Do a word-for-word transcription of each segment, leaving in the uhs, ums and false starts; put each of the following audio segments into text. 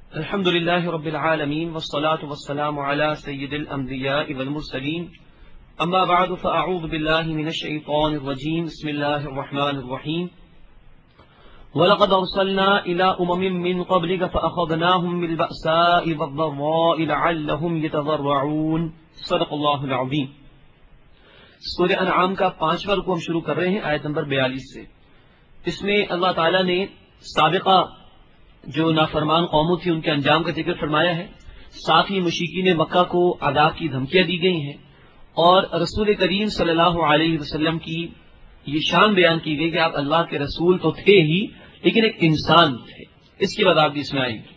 الحمد لله رب العالمين والصلاة والسلام على سيد الأنبياء والمرسلين أما بعد فأعوذ بالله من الشيطان الرجيم بسم الله الرحمن الرحيم ولقد أرسلنا إلى أمم من قبلك فأخذناهم بالبأساء والضراء لعلهم يتضرعون صدق الله العظيم. سورہ انعام کا پانچواں رکوع ہم شروع کر رہے ہیں آیت نمبر بیالیس سے. اس میں اللہ تعالیٰ نے سابقہ جو نافرمان قوموں تھی ان کے انجام کا ذکر فرمایا ہے. ساتھ ہی مشرکین مکہ کو عذاب کی دھمکیاں دی گئی ہیں اور رسول کریم صلی اللہ علیہ وسلم کی یہ شان بیان کی گئی کہ آپ اللہ کے رسول تو تھے ہی لیکن ایک انسان تھے. اس کی وضاحت بھی اس میں آئے گی.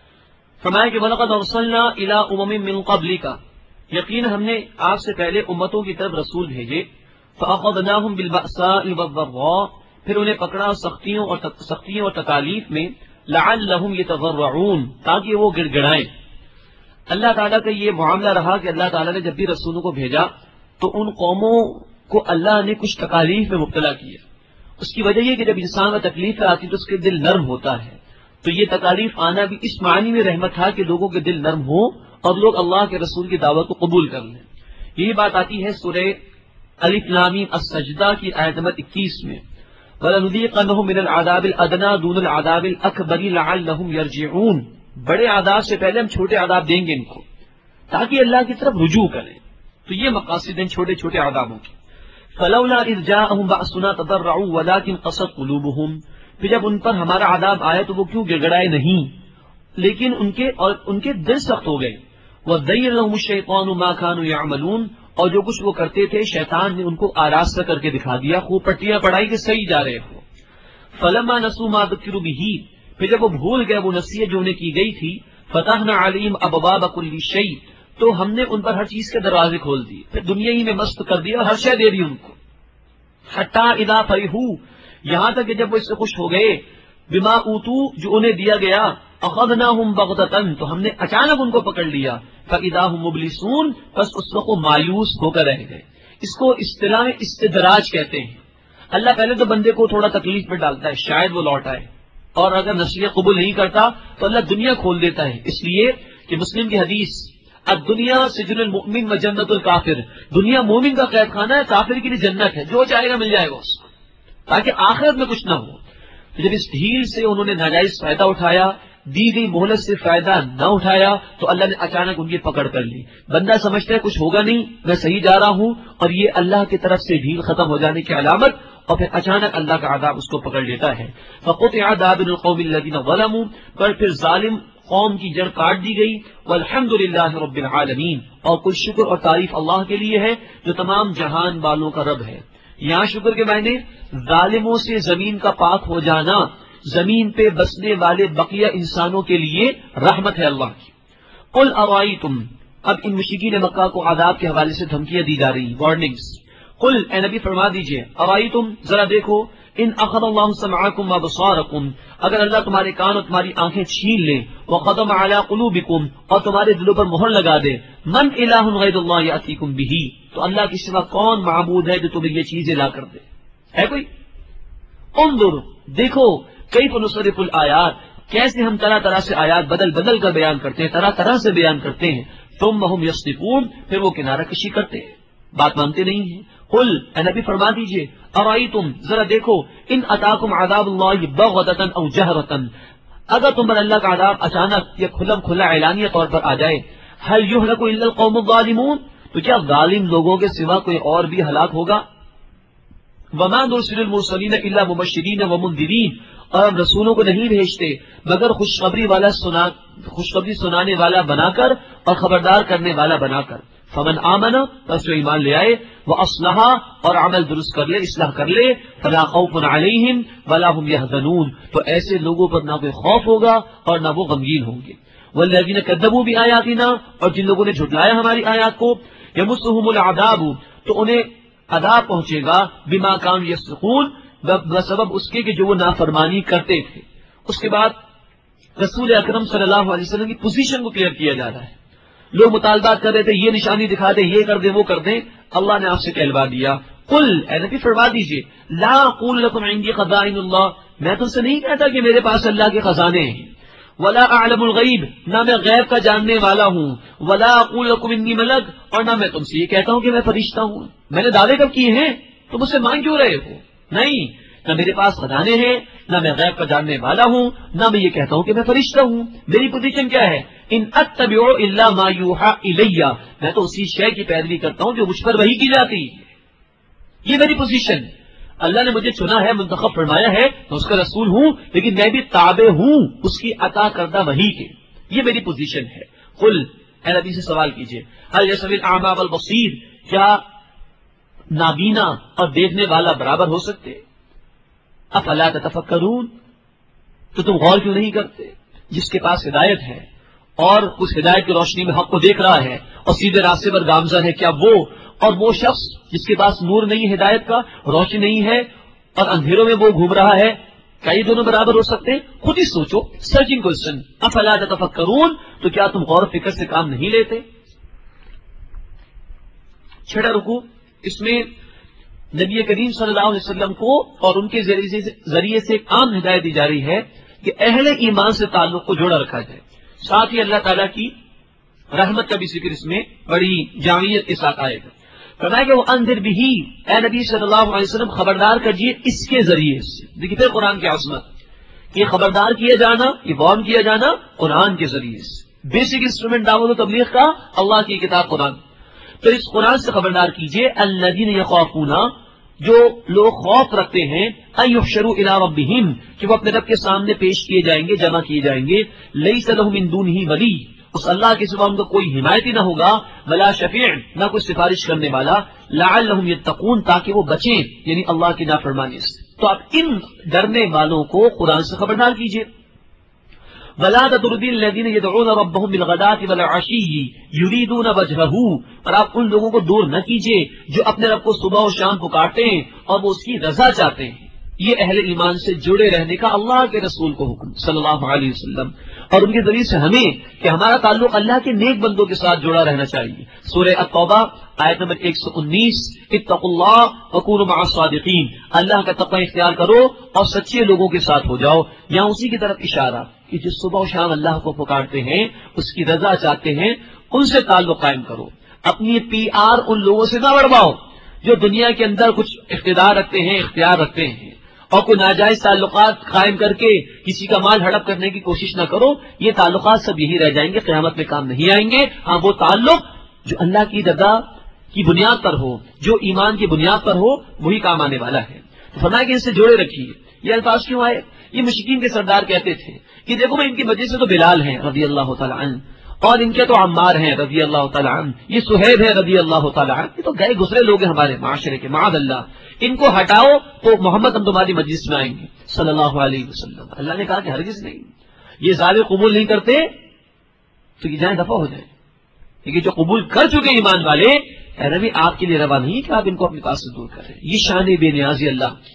فرمایا کہ وَلَقَدْ أَرْسَلْنَا إِلَىٰ أُمَمٍ مِّن قَبْلِكَ، یقین ہم نے آپ سے پہلے امتوں کی طرف رسول بھیجے. فَأَخَذْنَاهُمْ بِالْبَأْسَاءِ وَالضَّرَّاءِ، پھر انہیں پکڑا سختیوں اور سختیوں اور تکالیف میں. لعلہم یتضرعون، تاکہ وہ گڑ گڑائیں. اللہ تعالیٰ کا یہ معاملہ رہا کہ اللہ تعالیٰ نے جب بھی رسولوں کو بھیجا تو ان قوموں کو اللہ نے کچھ تکالیف میں مبتلا کیا. اس کی وجہ یہ کہ جب انسان کا تکلیف آتی تو اس کے دل نرم ہوتا ہے. تو یہ تکالیف آنا بھی اس معنی میں رحمت تھا کہ لوگوں کے دل نرم ہوں اور لوگ اللہ کے رسول کی دعوت کو قبول کر لیں. یہی بات آتی ہے سورہ الف لام میم السجدہ کی آیت نمبر اکیس میں. وَلَنُذِيقَنَّهُم مِّنَ الْعَذَابِ الْأَدْنَىٰ دُونَ الْعَذَابِ الْأَكْبَرِ لَعَلَّهُمْ يَرْجِعُونَ، بڑے عذاب سے پہلے ہم چھوٹے عذاب دیں گے ان کو تاکہ اللہ کی طرف رجوع کریں. تو یہ مقاصد ہیں چھوٹے چھوٹے عذابوں کے. فَلَوْلَا إِذْ جَاءَهُم بَأْسُنَا تَضَرَّعُوا وَلَٰكِن قَسَتْ قُلُوبُهُمْ، پھر جب ان پر ہمارا عذاب آیا تو وہ کیوں گڑگڑائے نہیں لیکن ان کے اور ان کے دل سخت ہو گئے. وَزَيَّنَ لَهُمُ الشَّيْطَانُ مَا كَانُوا يَعْمَلُونَ، اور جو کچھ وہ کرتے تھے شیطان نے ان کو آراستہ کر کے دکھا دیا، خوب پٹیاں پڑھائی کہ صحیح جا رہے ہو. فَلَمَّا نَسُوا مَا ذُكِّرُوا بِهِ، پھر جب وہ بھول گئے وہ نصیحت جو انہیں کی گئی تھی. فَتَحْنَا عَلَيْهِمْ أَبْوَابَ كُلِّ شَيْءٍ، تو ہم نے ان پر ہر چیز کے دروازے کھول دیے، پھر دنیا ہی میں مست کر دیا اور ہر شے دے دی ان کو. حَتَّىٰ إِذَا فَرِحُوا، یہاں تک کہ جب وہ اس سے خوش ہو گئے. بِمَا أُوتُوا، جو انہیں دیا گیا. أَخَذْنَاهُمْ بَغْتَةً، تو ہم نے اچانک ان کو پکڑ لیا. فَإِذَا هُمْ مُبْلِسُونَ، بس اس وقت وہ مایوس ہو کر رہ گئے. اس کو اصطلاح میں استدراج کہتے ہیں. اللہ پہلے تو بندے کو تھوڑا تکلیف میں ڈالتا ہے شاید وہ لوٹ آئے، اور اگر نصیحت قبول نہیں کرتا تو اللہ دنیا کھول دیتا ہے. اس لیے کہ مسلم کی حدیث الدنیا سجن المؤمن و جنت الکافر، دنیا مومن کا قید خانہ ہے، کافر کے لیے جنت ہے، جو چاہے گا مل جائے گا اس کو، تاکہ آخرت میں کچھ نہ ہو. تو جب اس ڈھیل سے انہوں نے ناجائز فائدہ اٹھایا، دی گئی مہلت سے فائدہ نہ اٹھایا تو اللہ نے اچانک ان کی پکڑ کر لی. بندہ سمجھتا ہے کچھ ہوگا نہیں، میں صحیح جا رہا ہوں، اور یہ اللہ کی طرف سے ڈھیل ختم ہو جانے کی علامت، اور پھر اچانک اللہ کا عذاب اس کو پکڑ لیتا ہے. فَقُطِعَ دَابِرُ الْقَوْمِ الَّذِينَ ظَلَمُوا، پر پھر ظالم قوم کی جڑ کاٹ دی گئی. وَالْحَمْدُ لِلَّهِ رَبِّ الْعَالَمِينَ، اور کل شکر اور تعریف اللہ کے لیے ہے جو تمام جہان والوں کا رب ہے. یہاں شکر کے معنی ظالموں سے زمین کا پاک ہو جانا، زمین پہ بسنے والے بقیہ انسانوں کے لیے رحمت ہے اللہ کی. قُلْ أَرَأَيْتُمْ، اب ان مشرکین مکہ کو عذاب کے حوالے سے دھمکیاں دی جا رہی، وارننگز. قل اے نبی فرما دیجئے، ارائیتم، ذرا دیکھو، ان اخذ اللہ سمعکم وابصارکم، اگر اللہ تمہارے کان اور تمہاری آنکھیں چھین لے. وختم علی قلوبکم، اور تمہارے دلوں پر مہر لگا دے. من الہ غیر اللہ یاتیکم بہ، تو اللہ کے سوا کون معبود ہے جو تمہیں یہ چیزیں لا کر دے؟ ہے کوئی؟ انظر، دیکھو، کیف نصرف الآیات، کیسے ہم طرح طرح سے آیات بدل بدل کر بیان کرتے ہیں، طرح طرح سے بیان کرتے ہیں. ثم ہم یصدفون، پھر وہ کنارہ کشی کرتے ہیں، بات مانتے نہیں ہیں. قل اے نبی فرما دیجئے، ارائیتم، ذرا دیکھو، ان اتاکم عذاب اللہ بغتۃ او جہرۃ، اگر تم پر اللہ کا عذاب اچانک یا کھلم کھلا اعلانیہ طور پر آ جائے. هل يهلك الا القوم الظالمون، تو کیا ظالم لوگوں کے سوا کوئی اور بھی ہلاک ہوگا؟ وما نرسل المرسلین الا مبشرین ومنذرین، اور ہم رسولوں کو نہیں بھیجتے مگر خوشخبری والا سنا خوشخبری سنانے والا بنا کر اور خبردار کرنے والا بنا کر. فمن آمن، پس جو ایمان لے آئے، واصلح، اور عمل درست کر لے، اصلاح کر لے. فلا خوف علیہم ولا هم يحزنون، تو ایسے لوگوں پر نہ کوئی خوف ہوگا اور نہ وہ غمگین ہوں گے. والذین کذبوا بآیاتنا، اور جن لوگوں نے جھٹلایا ہماری آیات کو. یمسهم العذاب، تو انہیں عذاب پہنچے گا. بما كانوا یفسقون، بسبب اس کے کہ جو وہ نافرمانی کرتے تھے. اس کے بعد رسول اکرم صلی اللہ علیہ وسلم کی پوزیشن کو کلیئر کیا جا رہا ہے. لوگ مطالبات کر رہے تھے، یہ نشانی دکھا دیں، یہ کر دیں، وہ کر دیں. اللہ نے آپ سے کہلوا دیا، قل اے نبی فرما دیجئے، لا اقول لكم عندي خزائن اللہ، میں تم سے نہیں کہتا کہ میرے پاس اللہ کے خزانے ہیں. ولا اعلم الغیب، نہ میں غیب کا جاننے والا ہوں، ولا اقول لکم انی ملک، اور نہ میں تم سے یہ کہتا ہوں کہ میں فرشتہ ہوں۔ میں نے دعوے کب کیے ہیں؟ تم مجھ سے مانگ کیوں رہے ہو؟ نہیں، نہ میرے پاس خزانے ہیں، نہ میں غیب کا جاننے والا ہوں، نہ میں یہ کہتا ہوں کہ میں فرشتہ ہوں۔ میری پوزیشن کیا ہے؟ ان اتبع الا ما یوحى الی، میں تو اسی شے کی پیروی کرتا ہوں جو مجھ پر وحی کی جاتی ہے۔ یہ میری پوزیشن، اللہ نے مجھے چنا ہے، منتخب فرمایا ہے، میں اس کا رسول ہوں، لیکن میں بھی تابع ہوں اس کی عطا کردہ وحی کے۔ یہ میری پوزیشن ہے۔ قل، اے نبی سے سوال کیجئے، هل يستوي الاعمى والبصير، کیا نابینا اور دیکھنے والا برابر ہو سکتے؟ افلا تتفکرون، تو تم غور کیوں نہیں کرتے؟ جس کے پاس ہدایت ہے اور اس ہدایت کی روشنی میں حق کو دیکھ رہا ہے اور سیدھے راستے پر گامزن ہے، کیا وہ اور وہ شخص جس کے پاس نور نہیں ہے، ہدایت کا روشنی نہیں ہے اور اندھیروں میں وہ گھوم رہا ہے، کیا یہ دونوں برابر ہو سکتے ہیں؟ خود ہی سوچو، سرچنگ کوسچن، افلا تتفکرون، تو کیا تم غور و فکر سے کام نہیں لیتے؟ چھٹا رکوع، اس میں نبی کریم صلی اللہ علیہ وسلم کو اور ان کے ذریعے سے ایک عام ہدایت دی جا رہی ہے کہ اہل ایمان سے تعلق کو جوڑا رکھا جائے، ساتھ ہی اللہ تعالیٰ کی رحمت کا بھی ذکر اس میں بڑی جامعیت کے ساتھ آئے گا۔ فرمایا کہ وہ انذر بھی، اے نبی صلی اللہ علیہ وسلم خبردار کریے اس کے ذریعے سے۔ دیکھیے پھر قرآن کی عظمت، یہ خبردار کیا جانا، یہ وارن کیا جانا قرآن کے ذریعے سے۔ بیسک انسٹرومنٹ دعوت و تبلیغ کا اللہ کی کتاب قرآن، تو اس قرآن سے خبردار کیجیے الذین یخافون، جو لوگ خوف رکھتے ہیں، ان یحشروا الی ربہم، کہ وہ اپنے رب کے سامنے پیش کیے جائیں گے، جمع کیے جائیں گے، لیس لہم من دونہ ولی، اس اللہ کے سوا ان کا کوئی حمایتی نہ ہوگا، ولا شفیع، نہ کوئی سفارش کرنے والا، لعلہم یتقون، تاکہ وہ بچیں یعنی اللہ کی نافرمانی سے۔ تو آپ ان ڈرنے والوں کو قرآن سے خبردار کیجیے۔ ولا تطردی الذین یدعون ربهم بالغداۃ والعشی یریدون وجہہ، اور آپ ان لوگوں کو دور نہ کیجیے جو اپنے رب کو صبح و شام پکارتے ہیں اور وہ اس کی رضا چاہتے ہیں۔ یہ اہل ایمان سے جڑے رہنے کا اللہ کے رسول کو حکم صلی اللہ علیہ وسلم، اور ان کے ذریعے سے ہمیں کہ ہمارا تعلق اللہ کے نیک بندوں کے ساتھ جڑا رہنا چاہیے۔ سورہ التوبہ آیت نمبر ایک سو انیس، اتقوا اللہ وکونوا مع الصادقین، اللہ کا تقوی اختیار کرو اور سچے لوگوں کے ساتھ ہو جاؤ۔ یہاں اسی کی طرف اشارہ کہ جو صبح و شام اللہ کو پکارتے ہیں، اس کی رضا چاہتے ہیں، ان سے تعلق قائم کرو۔ اپنی پی آر ان لوگوں سے نہ بڑھواؤ جو دنیا کے اندر کچھ اقتدار رکھتے ہیں، اختیار رکھتے ہیں، اور کوئی ناجائز تعلقات قائم کر کے کسی کا مال ہڑپ کرنے کی کوشش نہ کرو۔ یہ تعلقات سب یہی رہ جائیں گے، قیامت میں کام نہیں آئیں گے۔ ہاں، وہ تعلق جو اللہ کی رضا کی بنیاد پر ہو، جو ایمان کی بنیاد پر ہو، وہی کام آنے والا ہے۔ تو فرمایا کہ ان سے جوڑے رکھیے۔ یہ الفاظ کیوں آئے؟ یہ مشرکین کے سردار کہتے تھے کہ دیکھو میں ان کی وجہ سے تو بلال ہیں رضی اللہ تعالیٰ عنہ، اور ان کے تو عمار ہیں رضی اللہ تعالیٰ عنہ، یہ سہیب ہے رضی اللہ تعالیٰ عنہ، یہ تو گئے گزرے لوگ ہیں ہمارے معاشرے کے، معاذ اللہ، ان کو ہٹاؤ تو محمد ہم تمہاری مجلس میں آئیں گے صلی اللہ علیہ وسلم۔ اللہ نے کہا کہ ہرگز نہیں، یہ ظاہر قبول نہیں کرتے تو یہ جائیں دفع ہو جائیں، لیکن جو قبول کر چکے ایمان والے، اے نبی آپ کے لیے روا نہیں کہ آپ ان کو اپنے پاس سے دور کریں۔ یہ شان بے نیازی اللہ کی۔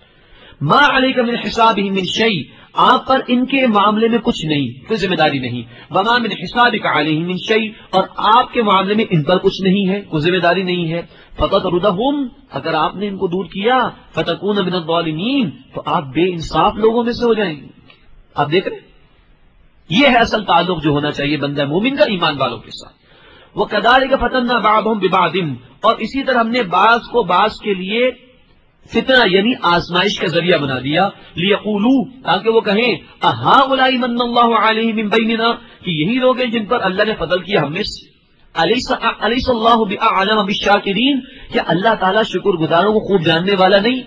ما علیک من حسابہ من شیء، آپ پر ان کے معاملے میں کچھ نہیں، کوئی ذمہ داری نہیں۔ وما من حسابک علیہم من شیء، اور آپ کے معاملے میں ان پر کچھ نہیں ہے، کوئی ذمہ داری نہیں ہے۔ فتطردہم، اگر آپ نے ان کو دور کیا، فتکون من الظالمین، تو آپ بے انصاف لوگوں میں سے ہو جائیں گے۔ آپ دیکھ رہے ہیں، یہ ہے اصل تعلق جو ہونا چاہیے بندہ مومن کا ایمان والوں کے ساتھ۔ وَكَذَلِكَ فَتَنَّا بَعْضَهُم بِبَعْضٍ، اور اسی طرح ہم نے بعض کو بعض کے لیے فتنہ یعنی آزمائش کا ذریعہ بنا دیا، لیقولوا، تاکہ وہ کہیں اہؤلاء من اللہ علیہم من بیننا، کہ یہی لوگ ہیں جن پر اللہ نے فضل کیا ہم میں سے۔ الیس اللہ باعلم بالشاکرین، کیا اللہ تعالیٰ شکر گزاروں کو خوب جاننے والا نہیں؟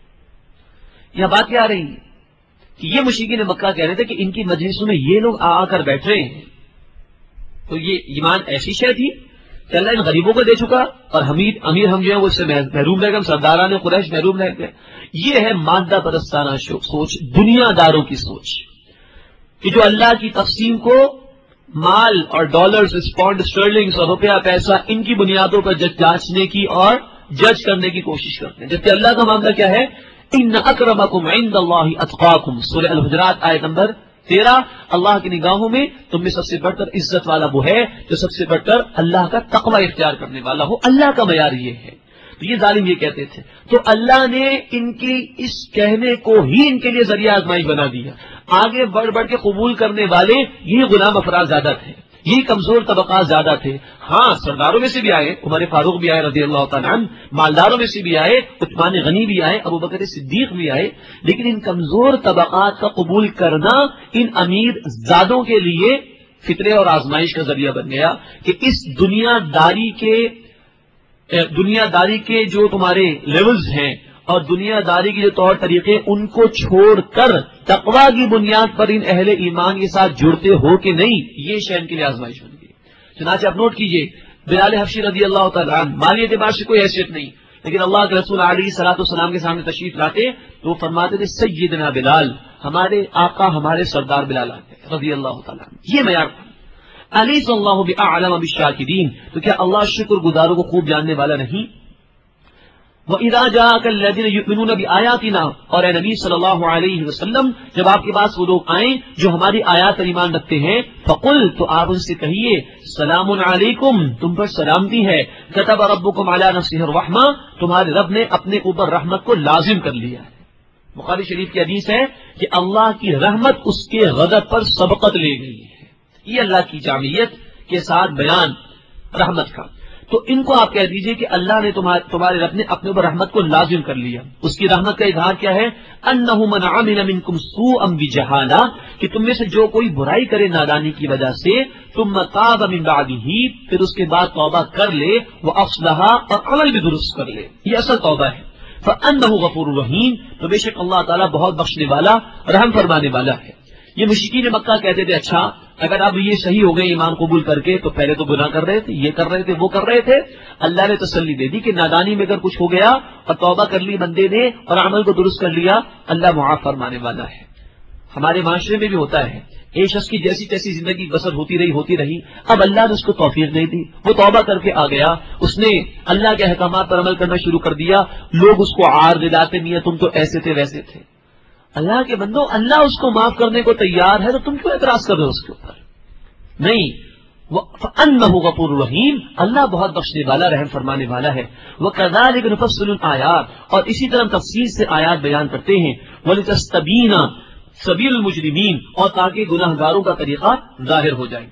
یہ بات کیا آ رہی ہے کہ یہ مشرکین مکہ کہہ رہے تھے کہ ان کی مجلسوں میں یہ لوگ آ آ کر بیٹھ رہے ہیں، تو یہ ایمان ایسی شے تھی کہ اللہ ان غریبوں کو دے چکا اور امیر امیر ہم جو ہیں وہ اس سے محروم رہ گئے، سرداران قریش محروم رہ گئے۔ یہ ہے مادہ پرستانہ سوچ، دنیا داروں کی سوچ، کہ جو اللہ کی تقسیم کو مال اور ڈالرز، پاؤنڈ اسٹرلنگز اور روپیہ پیسہ ان کی بنیادوں پر جانچنے کی اور جج کرنے کی کوشش کرتے ہیں، جبکہ اللہ کا معاملہ کیا ہے؟ ان اکرمکم عند اللہ اتقاکم، سورہ الحجرات آیت نمبر تیرہ، اللہ کی نگاہوں میں تم میں سب سے بڑھ کر عزت والا وہ ہے جو سب سے بڑھ کر اللہ کا تقوی اختیار کرنے والا ہو۔ اللہ کا معیار یہ ہے۔ تو یہ ظالم یہ کہتے تھے، تو اللہ نے ان کی اس کہنے کو ہی ان کے لیے ذریعہ آزمائش بنا دیا. آگے بڑھ بڑھ کے قبول کرنے والے یہ غلام افراد زیادہ تھے، یہ کمزور طبقات زیادہ تھے. ہاں سرداروں میں سے بھی آئے، عمر فاروق بھی آئے رضی اللہ تعالیٰ عنہ، مالداروں میں سے بھی آئے، عثمان غنی بھی آئے، ابو بکر صدیق بھی آئے، لیکن ان کمزور طبقات کا قبول کرنا ان امیر زادوں کے لیے فطرے اور آزمائش کا ذریعہ بن گیا کہ اس دنیا داری کے دنیا داری کے جو تمہارے لیولز ہیں اور دنیا داری کے جو طور طریقے ان کو چھوڑ کر تقویٰ کی بنیاد پر ان اہل ایمان کے ساتھ جڑتے ہو کہ نہیں، یہ شأن کے لیے آزمائش بن گئی. چنانچہ آپ نوٹ کیجئے، بلال حبشی رضی اللہ تعالیٰ عنہ مالی اعتبار سے کوئی حیثیت نہیں، لیکن اللہ کے رسول علیہ الصلوۃ والسلام کے سامنے تشریف لاتے تو وہ فرماتے تھے سیدنا بلال، ہمارے آقا ہمارے سردار بلال آتے رضی اللہ تعالیٰ عنہ. یہ معیار تھا. الیس اللہ بأعلم بالشاکرین، تو کیا اللہ شکر گزاروں کو خوب جاننے والا نہیں؟ وَإِذَا جَاءَكَ الَّذِينَ يُؤْمِنُونَ بِآيَاتِنَا، اور اے نبی صلی اللہ علیہ وسلم جب آپ کے پاس وہ لوگ آئیں جو ہماری آیات پر ایمان رکھتے ہیں، فَقُلْ، تو آپ ان سے کہیے سلام علیکم، تم پر سلامتی ہے، كَتَبَ رَبُّكُمْ عَلَى نَفْسِهِ الرَّحْمَةَ، تمہارے رب نے اپنے اوپر رحمت کو لازم کر لیا ہے. بخاری شریف کی حدیث ہے کہ اللہ کی رحمت اس کے غضب پر سبقت لے گئی ہے. یہ اللہ کی جامعیت کے ساتھ بیان رحمت کا. تو ان کو آپ کہہ دیجئے کہ اللہ نے تمہارے رب نے اپنے اوپر رحمت کو لازم کر لیا. اس کی رحمت کا اظہار کیا ہے؟ انہ من عمل منکم سوءا بجہالہ، کہ تم میں سے جو کوئی برائی کرے نادانی کی وجہ سے، ثم تاب من بعدہ، پھر اس کے بعد توبہ کر لے، واصلح، اور عمل بھی درست کر لے، یہ اصل توبہ ہے. فانہ غفور رحیم، تو بے شک اللہ تعالیٰ بہت بخشنے والا رحم فرمانے والا ہے. یہ مشرکین مکہ کہتے تھے اچھا اگر اب یہ صحیح ہو گئے ایمان قبول کر کے، تو پہلے تو گناہ کر رہے تھے، یہ کر رہے تھے، وہ کر رہے تھے. اللہ نے تسلی دے دی کہ نادانی میں اگر کچھ ہو گیا اور توبہ کر لی بندے نے اور عمل کو درست کر لیا، اللہ معاف فرمانے والا ہے. ہمارے معاشرے میں بھی ہوتا ہے، ایک شخص کی جیسی تیسی زندگی بسر ہوتی رہی ہوتی رہی اب اللہ نے اس کو توفیق نہیں دی، وہ توبہ کر کے آ گیا، اس نے اللہ کے احکامات پر عمل کرنا شروع کر دیا، لوگ اس کو عار دلاتے نہیں، تم تو ایسے تھے ویسے تھے. اللہ کے بندو، اللہ اس کو معاف کرنے کو تیار ہے تو تم کیوں اعتراض کر رہے ہو اس کے اوپر؟ نہیں، فَأَنَّهُ غَفُورٌ رَحِيمٌ، اللہ بہت بخشنے والا رحم فرمانے والا ہے. وَكَذَلِكَ نُفَصِّلُ الْآيَاتِ، اور اسی طرح تفصیل سے آیات بیان کرتے ہیں. وَلِتَسْتَبِينَ سَبِيلُ الْمُجْرِمِينَ، اور تاکہ گناہ گاروں کا طریقہ ظاہر ہو جائے.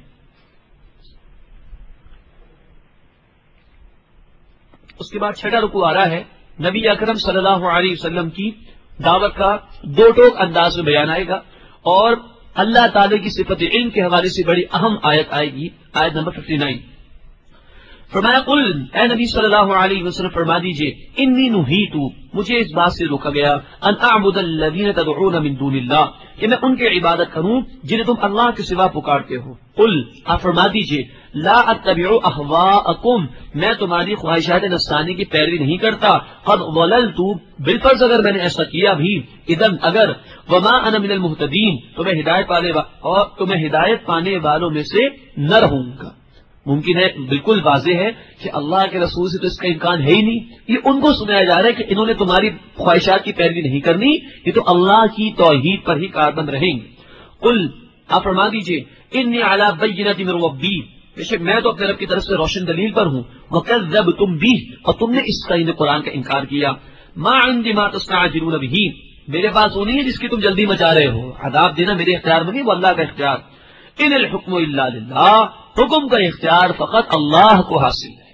اس کے بعد چھٹا رکوع آ رہا ہے، نبی اکرم صلی اللہ علیہ وسلم کی دعوت کا دو ٹوک انداز میں بیان آئے گا، اور اللہ تعالی کی صفت علم کے حوالے سے بڑی اہم آیت آئے گی، آیت نمبر ففٹی نائن. فرمایا قل، اے نبی صلی اللہ علیہ وسلم فرما دیجئے، انی نہیت، مجھے اس بات سے روکا گیا، ان اعبد الذین تدعون من دون اللہ، کہ میں ان کی عبادت کروں جنہیں تم اللہ کے سوا پکارتے ہو. قل، آپ فرما دیجئے، لا اتبع اہواءکم، میں تمہاری خواہشات نفسانی کی پیروی نہیں کرتا. قد ضللت، بالفرض اگر میں نے ایسا کیا بھی، اذن اگر، وما انا من المہتدین، تو میں ہدایت پانے اور تو میں ہدایت پانے والوں میں سے نہ رہوں گا. ممکن ہے، بالکل واضح ہے کہ اللہ کے رسول سے تو اس کا امکان ہے ہی نہیں. یہ ان کو سنایا جا رہا ہے کہ انہوں نے تمہاری خواہشات کی پیروی نہیں کرنی، یہ تو اللہ کی توحید پر ہی کاربند رہیں گے. قل، آپ فرما دیجئے، انی علی بینۃ من ربی، بے شک میں تو اپنے رب کی طرف سے روشن دلیل پر ہوں. وکذبتم بہ، اور تم نے اس کا قرآن کا انکار کیا. ما عندی ما تستعجلون بہ، میرے پاس وہ نہیں ہے جس کی تم جلدی مچا رہے ہو. عذاب دینا میرے اختیار میں نہیں، وہ اللہ کا اختیار. ان الحکم الا للہ، حکم کا اختیار فقط اللہ کو حاصل ہے.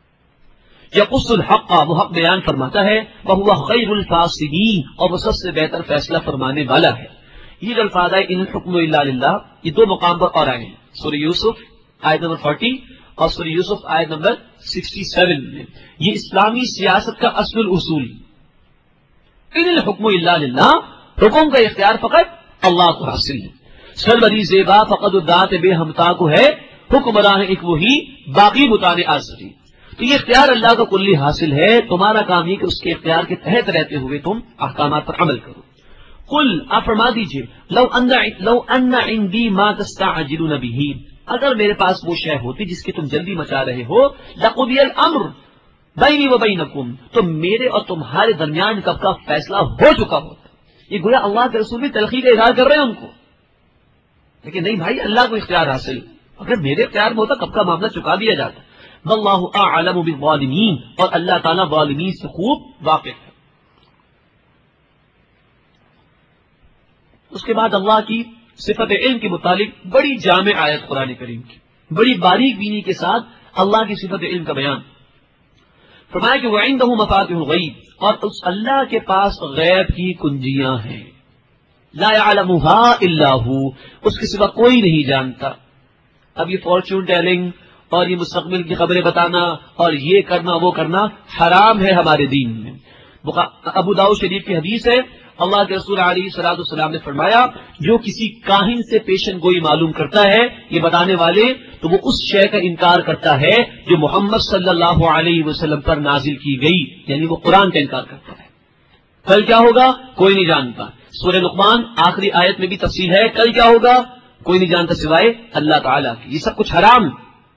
یقص الحق، وہ حق بیان فرماتا ہے. وہو خیر الفاصلین، اور وہ سب سے بہتر فیصلہ فرمانے والا ہے. یہ جو الفاظ ہے ان الحکم الا للہ، یہ دو مقام پر اور آئے ہیں، سورہ یوسف آیت نمبر فورٹی اور سورہ یوسف آیت نمبر سکسٹی سیون میں. یہ اسلامی سیاست کا اصل الاصول. ان الحکم الا للہ، حکم کا اختیار فقط اللہ کو حاصل ہے. سربری زیبا فقط ذات بے ہمتا کو ہے، حکمراں ایک وہی باقی متانے آزری. تو یہ اختیار اللہ کا کلی حاصل ہے، تمہارا کام یہ کہ اس کے اختیار کے تحت رہتے ہوئے تم احکامات پر عمل کرو. قل، آپ فرما دیجئے، لو ان لو ان عندي ما تستعجلون به، اگر میرے پاس وہ شے ہوتی جس کی تم جلدی مچا رہے ہو، لقضی الامر بینی و بینکم، تو میرے اور تمہارے درمیان کب کا فیصلہ ہو چکا ہوتا. یہ گویا اللہ کے رسول بھی تلخی کا اظہار کر رہے ہیں ان کو. لیکن نہیں بھائی، اللہ کو اختیار حاصل، اگر میرے اختیار میں ہوتا کب کا معاملہ چکا دیا جاتا. واللہ اعلم بالظالمین، اور اللہ تعالیٰ ظالمین سے خوب واقف ہے۔ اس کے بعد اللہ کی صفت علم کے متعلق بڑی جامع آیت قرآن کریم کی، بڑی باریک بینی کے ساتھ اللہ کی صفت علم کا بیان فرمایا کہ وعنده مفاتیح الغیب، اور اس اللہ کے پاس غیب کی کنجیاں ہیں، لا يعلمها الا هو، اس کے سوا کوئی نہیں جانتا۔ اب یہ فارچون ٹیلنگ اور یہ مستقبل کی خبریں بتانا اور یہ کرنا وہ کرنا حرام ہے ہمارے دین میں۔ ابو داؤد شریف کی حدیث ہے، اللہ کے رسول علیہ الصلوۃ والسلام نے فرمایا جو کسی کاہن سے پیشن گوئی معلوم کرتا ہے یہ بتانے والے، تو وہ اس شے کا انکار کرتا ہے جو محمد صلی اللہ علیہ وسلم پر نازل کی گئی، یعنی وہ قرآن کا انکار کرتا ہے۔ کل کیا ہوگا کوئی نہیں جانتا، سورہ لقمان آخری آیت میں بھی تفصیل ہے، کل کیا ہوگا کوئی نہیں جانتا سوائے اللہ تعالیٰ کی، یہ سب کچھ حرام۔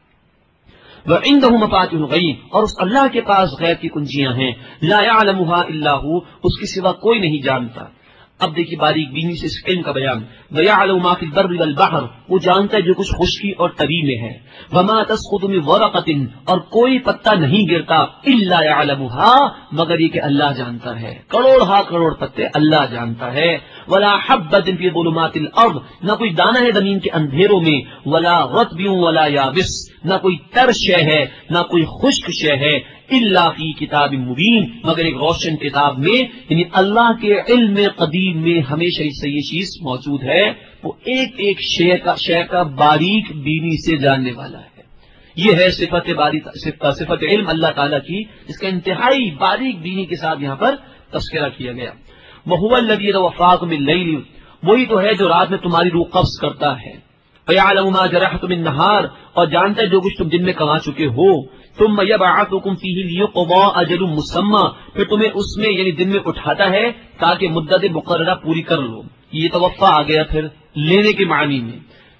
وعنده مفاتيح الغیب، اور اس اللہ کے پاس غیب کی کنجیاں ہیں، لا يعلمها الا هو، اس کے سوا کوئی نہیں جانتا۔ اب دیکھیے باریک بینی سے اس علم کا بیان، وَيَعْلَمُ مَا فِي الْبَرِّ وَالْبَحْرِ، وہ جانتا ہے جو کچھ خشکی اور تری میں ہے، وَمَا تَسْقُطُ مِن وَرَقَةٍ، اور کوئی پتا نہیں گرتا، إِلَّا يَعْلَمُهَا، مگر یہ کہ اللہ جانتا ہے، کروڑ ہا کروڑ پتے اللہ جانتا ہے، وَلَا حَبَّةٍ فِي ظُلُمَاتِ الْأَرْضِ، نہ کوئی دانہ ہے زمین کے اندھیروں میں، وَلَا رَطْبٍ وَلَا يَابِسٍ، نہ کوئی تر شے ہے نہ کوئی خشک شے ہے، الا فی کتاب مبین، مگر ایک روشن کتاب میں، یعنی اللہ کے علم قدیم میں ہمیشہ سے یہ چیز موجود ہے، وہ ایک ایک شے کا شے کا باریک بینی سے جاننے والا ہے۔ یہ ہے صفت باریک صفت علم اللہ تعالیٰ کی، اس کا انتہائی باریک بینی کے ساتھ یہاں پر تذکرہ کیا گیا۔ وَهُوَ الَّذِي يَتَوَفَّاكُم بِاللَّيْلِ، وہی تو ہے جو رات میں تمہاری روح قبض کرتا ہے، وَيَعْلَمُ مَا جَرَحْتُم بِالنَّهَارِ، اور جانتا ہے جو کچھ تم دن میں کما چکے ہو، ثُمَّ يَبْعَثُكُم فِيهِ لِيُقْضَىٰ أَجَلٌ مُّسَمًّى، پھر تمہیں اس میں یعنی دن میں اٹھاتا ہے تاکہ مدت مقررہ پوری کر لو۔ یہ توفع آ گیا پھر لینے کے معنی میں،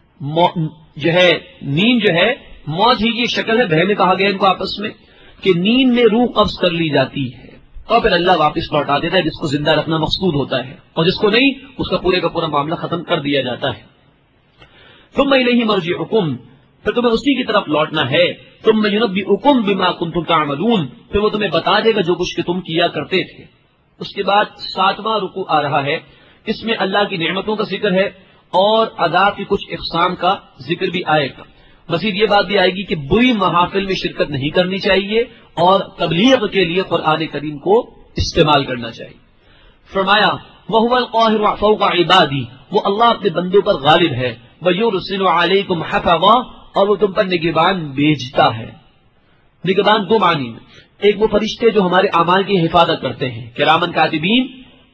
جو ہے نیند جو ہے موت ہی کی شکل ہے، بہنے کہا گیا ان کو آپس میں کہ نیند میں روح قبض کر لی جاتی ہے اور پھر اللہ واپس لوٹا دیتا ہے، جس کو زندہ رکھنا مقصود ہوتا ہے، اور جس کو نہیں اس کا پورے کا پورا معاملہ ختم کر دیا جاتا ہے۔ ثم الیہ مرجعکم، پھر تمہیں اسی کی طرف لوٹنا ہے، ثم ینبئکم بما کنتم تعملون، پھر وہ تمہیں بتا دے گا جو کچھ کہ تم کیا کرتے تھے۔ اس کے بعد ساتواں رکوع آ رہا ہے، اس میں اللہ کی نعمتوں کا ذکر ہے اور عذاب کی کچھ اقسام کا ذکر بھی آئے گا۔ مزید یہ بات بھی آئے گی کہ بری محافل میں شرکت نہیں کرنی چاہیے اور تبلیغ کے لیے قرآن کریم کو استعمال کرنا چاہیے۔ فرمایا وَهُوَ الْقَاهِرُ فَوْقَ عِبَادِهِ، وہ اللہ اپنے بندوں پر غالب ہے، وَيُرْسِلُ عَلَيْكُمْ حَفَظًا، اور وہ تم پر نگہبان بھیجتا ہے۔ نگہبان دو معنی میں، ایک وہ فرشتے جو ہمارے اعمال کی حفاظت کرتے ہیں، کرامن کاتبین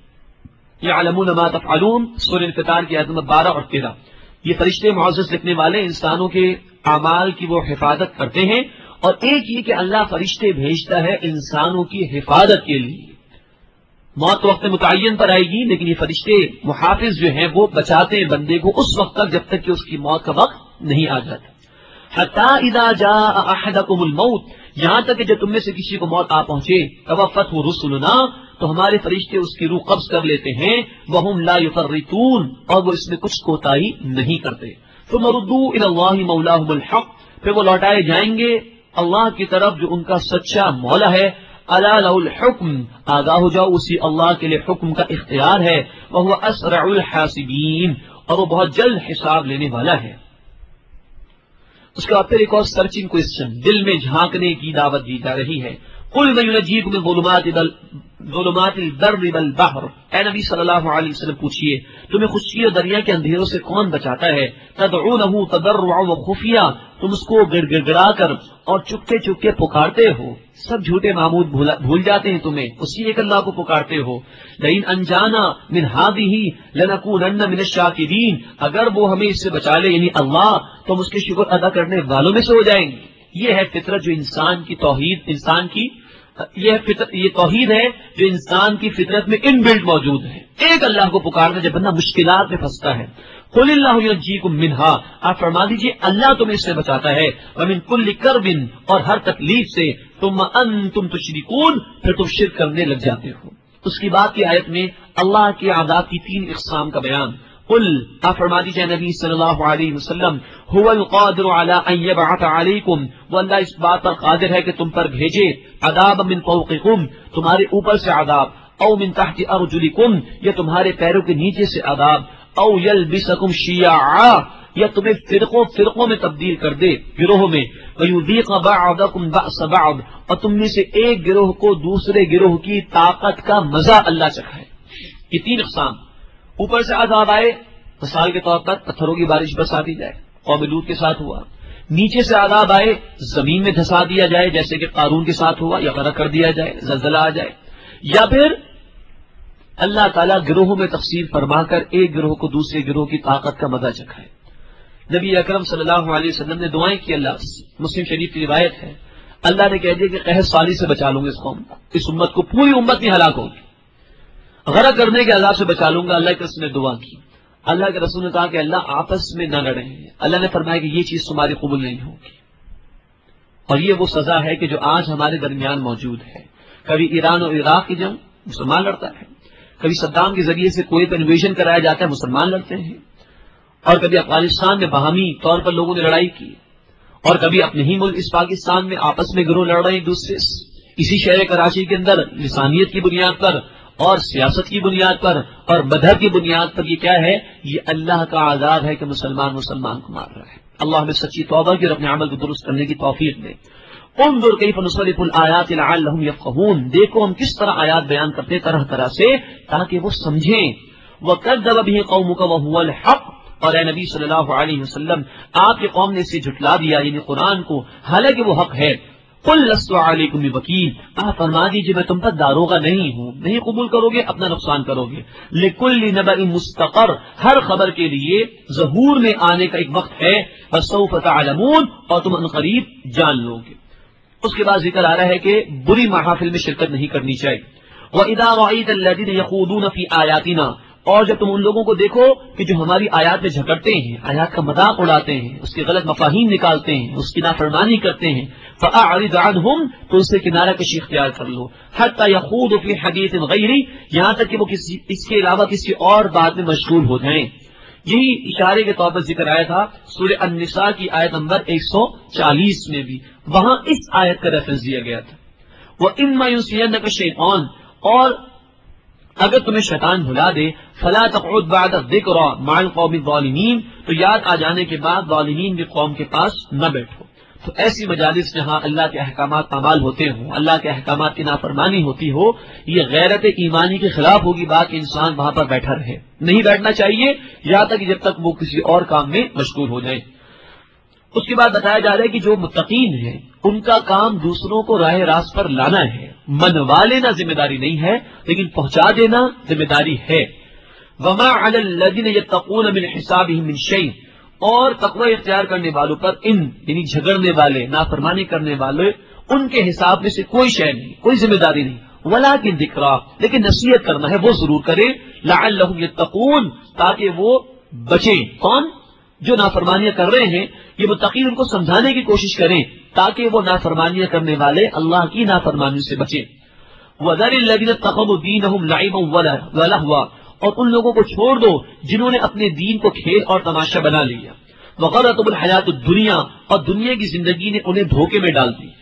یعلمون ما تفعلون، سورہ انفطار کی آیت نمبر بارہ اور تیرہ، یہ فرشتے معزز لکھنے والے انسانوں کے اعمال کی وہ حفاظت کرتے ہیں، اور ایک یہ کہ اللہ فرشتے بھیجتا ہے انسانوں کی حفاظت کے لیے۔ موت وقت متعین پر آئے گی، لیکن یہ فرشتے محافظ جو ہیں وہ بچاتے ہیں بندے کو اس وقت تک جب تک کہ اس کی موت کا وقت نہیں آ جاتا۔ حتی اذا جاء احدکم الموت، یہاں تک کہ جب تم میں سے کسی کو موت آ پہنچے، توفتہ رسلنا، تو ہمارے فرشتے اس کی روح قبض کر لیتے ہیں، وہم لا یفرطون، اور وہ اس میں کچھ کوتاہی نہیں کرتے۔ ثم ردوا الی اللہ مولاہم الحق، پھر وہ لوٹائے جائیں گے اللہ کی طرف جو ان کا سچا مولا ہے۔ الا لہ الحکم، آگاہ ہو جاؤ اسی اللہ کے لیے حکم کا اختیار ہے، وہو اسرع الحاسبین، اور وہ بہت جلد حساب لینے والا ہے۔ اس کے بعد پھر ایک اور سرچنگ کوسچن، دل میں جھانکنے کی دعوت دی جا رہی ہے۔ قل من ینجیکم من ظلمات ظلمات البر والبحر، اے نبی صلی اللہ علیہ وسلم پوچھئے تمہیں خشکی اور دریا کے اندھیروں سے کون بچاتا ہے؟ تدعونہ تضرعا وخفیا، تم اس کو گڑ گڑ گڑا کر اور چپکے چپکے پکارتے ہو، سب جھوٹے معبود بھول جاتے ہیں تمہیں، اسی ایک اللہ کو پکارتے ہو۔ لئن انجانا من ہذہ لنکونن من الشاکرین، اگر وہ ہمیں اس سے بچا لے یعنی اللہ، تو ہم اس کے شکر ادا کرنے والوں میں سے ہو جائیں گے۔ یہ ہے فطرت جو انسان کی توحید، انسان کی یہ فطرت، یہ توحید ہے جو انسان کی فطرت میں ان بلٹ موجود ہے، ایک اللہ کو پکارنا جب بندہ مشکلات میں پھنستا ہے۔ قل اللہ ینجیکم منہا، آپ فرما دیجئے اللہ تمہیں اس سے بچاتا ہے، ومن کل کرب، اور ہر تکلیف سے، ثم انتم تشرکون، پھر تم شرک کرنے لگ جاتے ہو۔ اس کی بعد کی آیت میں اللہ کے عذاب کی تین اقسام کا بیان، قل آپ فرما دیجئے نبی صلی اللہ علیہ وسلم هو القادر على ان يبعث عليكم، وہ اللہ اس بات پر قادر ہے کہ تم پر بھیجے عذاب من فوقکم، تمہارے اوپر سے عذاب، او من تحت ارجلکم، یا تمہارے پیروں کے نیچے سے عذاب، او یلبسکم شیعا، یا تمہیں فرقوں فرقوں میں تبدیل کر دے، گروہوں میں، ویذیق بعضکم بأس بعض، اور تم میں سے ایک گروہ کو دوسرے گروہ کی طاقت کا مزہ اللہ چکھائے۔ یہ تین اقسام، اوپر سے عذاب آئے، مثال کے طور پر پتھروں کی بارش برسا دی جائے، قوم لوط کے ساتھ ہوا، نیچے سے عذاب آئے، زمین میں دھسا دیا جائے جیسے کہ قارون کے ساتھ ہوا، یا غرق کر دیا جائے، زلزلہ آ جائے، یا پھر اللہ تعالیٰ گروہوں میں تقسیم فرما کر ایک گروہ کو دوسرے گروہ کی طاقت کا مزہ چکھائے۔ نبی اکرم صلی اللہ علیہ وسلم نے دعائیں کی اللہ سے، مسلم شریف کی روایت ہے، اللہ نے کہہ دیا کہ قحط سالی سے بچا لوں گا اس قوم کو، اس امت کو، پوری امت میں ہلاک ہوگی، غرق کرنے کے عذاب سے بچا لوں گا۔ اللہ کے رسول نے دعا کی، اللہ کے رسول نے کہا کہ اللہ آپس میں نہ لڑیں، اللہ نے فرمایا کہ یہ چیز تمہاری قبول نہیں ہوگی، اور یہ وہ سزا ہے کہ جو آج ہمارے درمیان موجود ہے۔ کبھی ایران اور عراق کی جنگ، مسلمان لڑتا ہے، کبھی صدام کے ذریعے سے کوئی انویژن کرایا جاتا ہے، مسلمان لڑتے ہیں، اور کبھی افغانستان میں باہمی طور پر لوگوں نے لڑائی کی، اور کبھی اپنے ہی ملک اس پاکستان میں آپس میں گروہ لڑ رہے ہیں ایک دوسرے سے، اسی شہر کراچی کے اندر لسانیت کی بنیاد پر اور سیاست کی بنیاد پر اور مذہب کی بنیاد پر۔ یہ کیا ہے؟ یہ اللہ کا عذاب ہے کہ مسلمان مسلمان کو مار رہا ہے۔ اللہ ہمیں سچی توبہ کی اور اپنے عمل کو درست کرنے کی توفیق دے۔ انظر کیف نصرف الآیات لعلہم یفقہون، دیکھو ہم کس طرح آیات بیان کرتے ہیں طرح طرح سے تاکہ وہ سمجھیں۔ وَكَذَّبَ بِهِ قَوْمُكَ وَهُوَ الْحَقُّ، اور اے نبی صلی اللہ علیہ وسلم آپ کی قوم نے اسے جھٹلا دیا، یعنی قرآن کو، حالانکہ وہ حق ہے۔ قُلْ لَسْتُ عَلَيْكُمْ بِوَكِيلٍ، آپ فرما دیجیے میں تم پر داروغہ نہیں ہوں، نہیں قبول کرو گے اپنا نقصان کرو گے۔ لِكُلِّ نَبَإٍ مُسْتَقَرٍ، ہر خبر کے لیے ظہور میں آنے کا ایک وقت ہے، فَسَوْفَ تَعْلَمُونَ، اور تم عنقریب جان لو گے۔ اس کے بعد ذکر آ رہا ہے کہ بری محافل میں شرکت نہیں کرنی چاہیے۔ وَإِذَا رَأَيْتَ الَّذِينَ يَخُوضُونَ فِي آيَاتِنَا، اور جب تم ان لوگوں کو دیکھو کہ جو ہماری آیات میں جھگڑتے ہیں، آیات کا مذاق اڑاتے ہیں، اس کے غلط مفاہیم نکالتے ہیں، اس کی نافرمانی کرتے ہیں، فَأَعْرِضْ عَنْهُمْ، تو اس سے کنارہ کشی اختیار کر لو، حَتَّى يَخُوضُوا فِي حَدِيثٍ غَيْرِهِ، یہاں تک کہ وہ کسی اس کے علاوہ کسی اور بات میں مشغول ہو جائیں۔ یہی اشارے کے طور پر ذکر آیا تھا سورہ النساء کی آیت نمبر ایک سو چالیس میں بھی، وہاں اس آیت کا ریفرنس دیا گیا تھا۔ وَإِمَّا يُنْسِيَنَّكَ الشَّيْطَانُ، اور اگر تمہیں شیطان بھلا دے، فَلَا تَقْعُدْ بَعْدَ الذِّكْرَىٰ مَعَ الْقَوْمِ الظَّالِمِينَ، تو یاد آ جانے کے بعد ظالمین کی قوم کے پاس نہ بیٹھو۔ تو ایسی مجالس جہاں اللہ کے احکامات پامال ہوتے ہوں، اللہ کے احکامات کی نافرمانی ہوتی ہو، یہ غیرت ایمانی کے خلاف ہوگی بات کہ انسان وہاں پر بیٹھا رہے، نہیں بیٹھنا چاہیے یہاں تک جب تک وہ کسی اور کام میں مشغول ہو جائیں۔ اس کے بعد بتایا جا رہا ہے کہ جو متقین ہیں ان کا کام دوسروں کو راہ راست پر لانا ہے، منوا لینا ذمہ داری نہیں ہے لیکن پہنچا دینا ذمہ داری ہے۔ وما علی الذین یتقون من حسابهم من شیء، اور تقوی اختیار کرنے والوں پر ان یعنی جھگڑنے والے، نافرمانی کرنے والے، ان کے حساب میں سے کوئی شے نہیں، کوئی ذمہ داری نہیں۔ ولکن ذکریٰ، لیکن نصیحت کرنا ہے، وہ ضرور کریں، لعلہم یتقون، تاکہ وہ بچیں۔ کون؟ جو نافرمانیاں کر رہے ہیں، یہ متقین ان کو سمجھانے کی کوشش کریں تاکہ وہ نافرمانیاں کرنے والے اللہ کی نافرمانی سے بچیں۔ وَذَرِ الَّذِينَ اتَّخَذُوا دِينَهُمْ لَعِبًا وَلَهْوًا، اور ان لوگوں کو چھوڑ دو جنہوں نے اپنے دین کو کھیل اور تماشا بنا لیا۔ وَغَرَّتْهُمُ الْحَيَاةُ الدُّنْيَا، اور دنیا کی زندگی نے انہیں دھوکے میں ڈال دی۔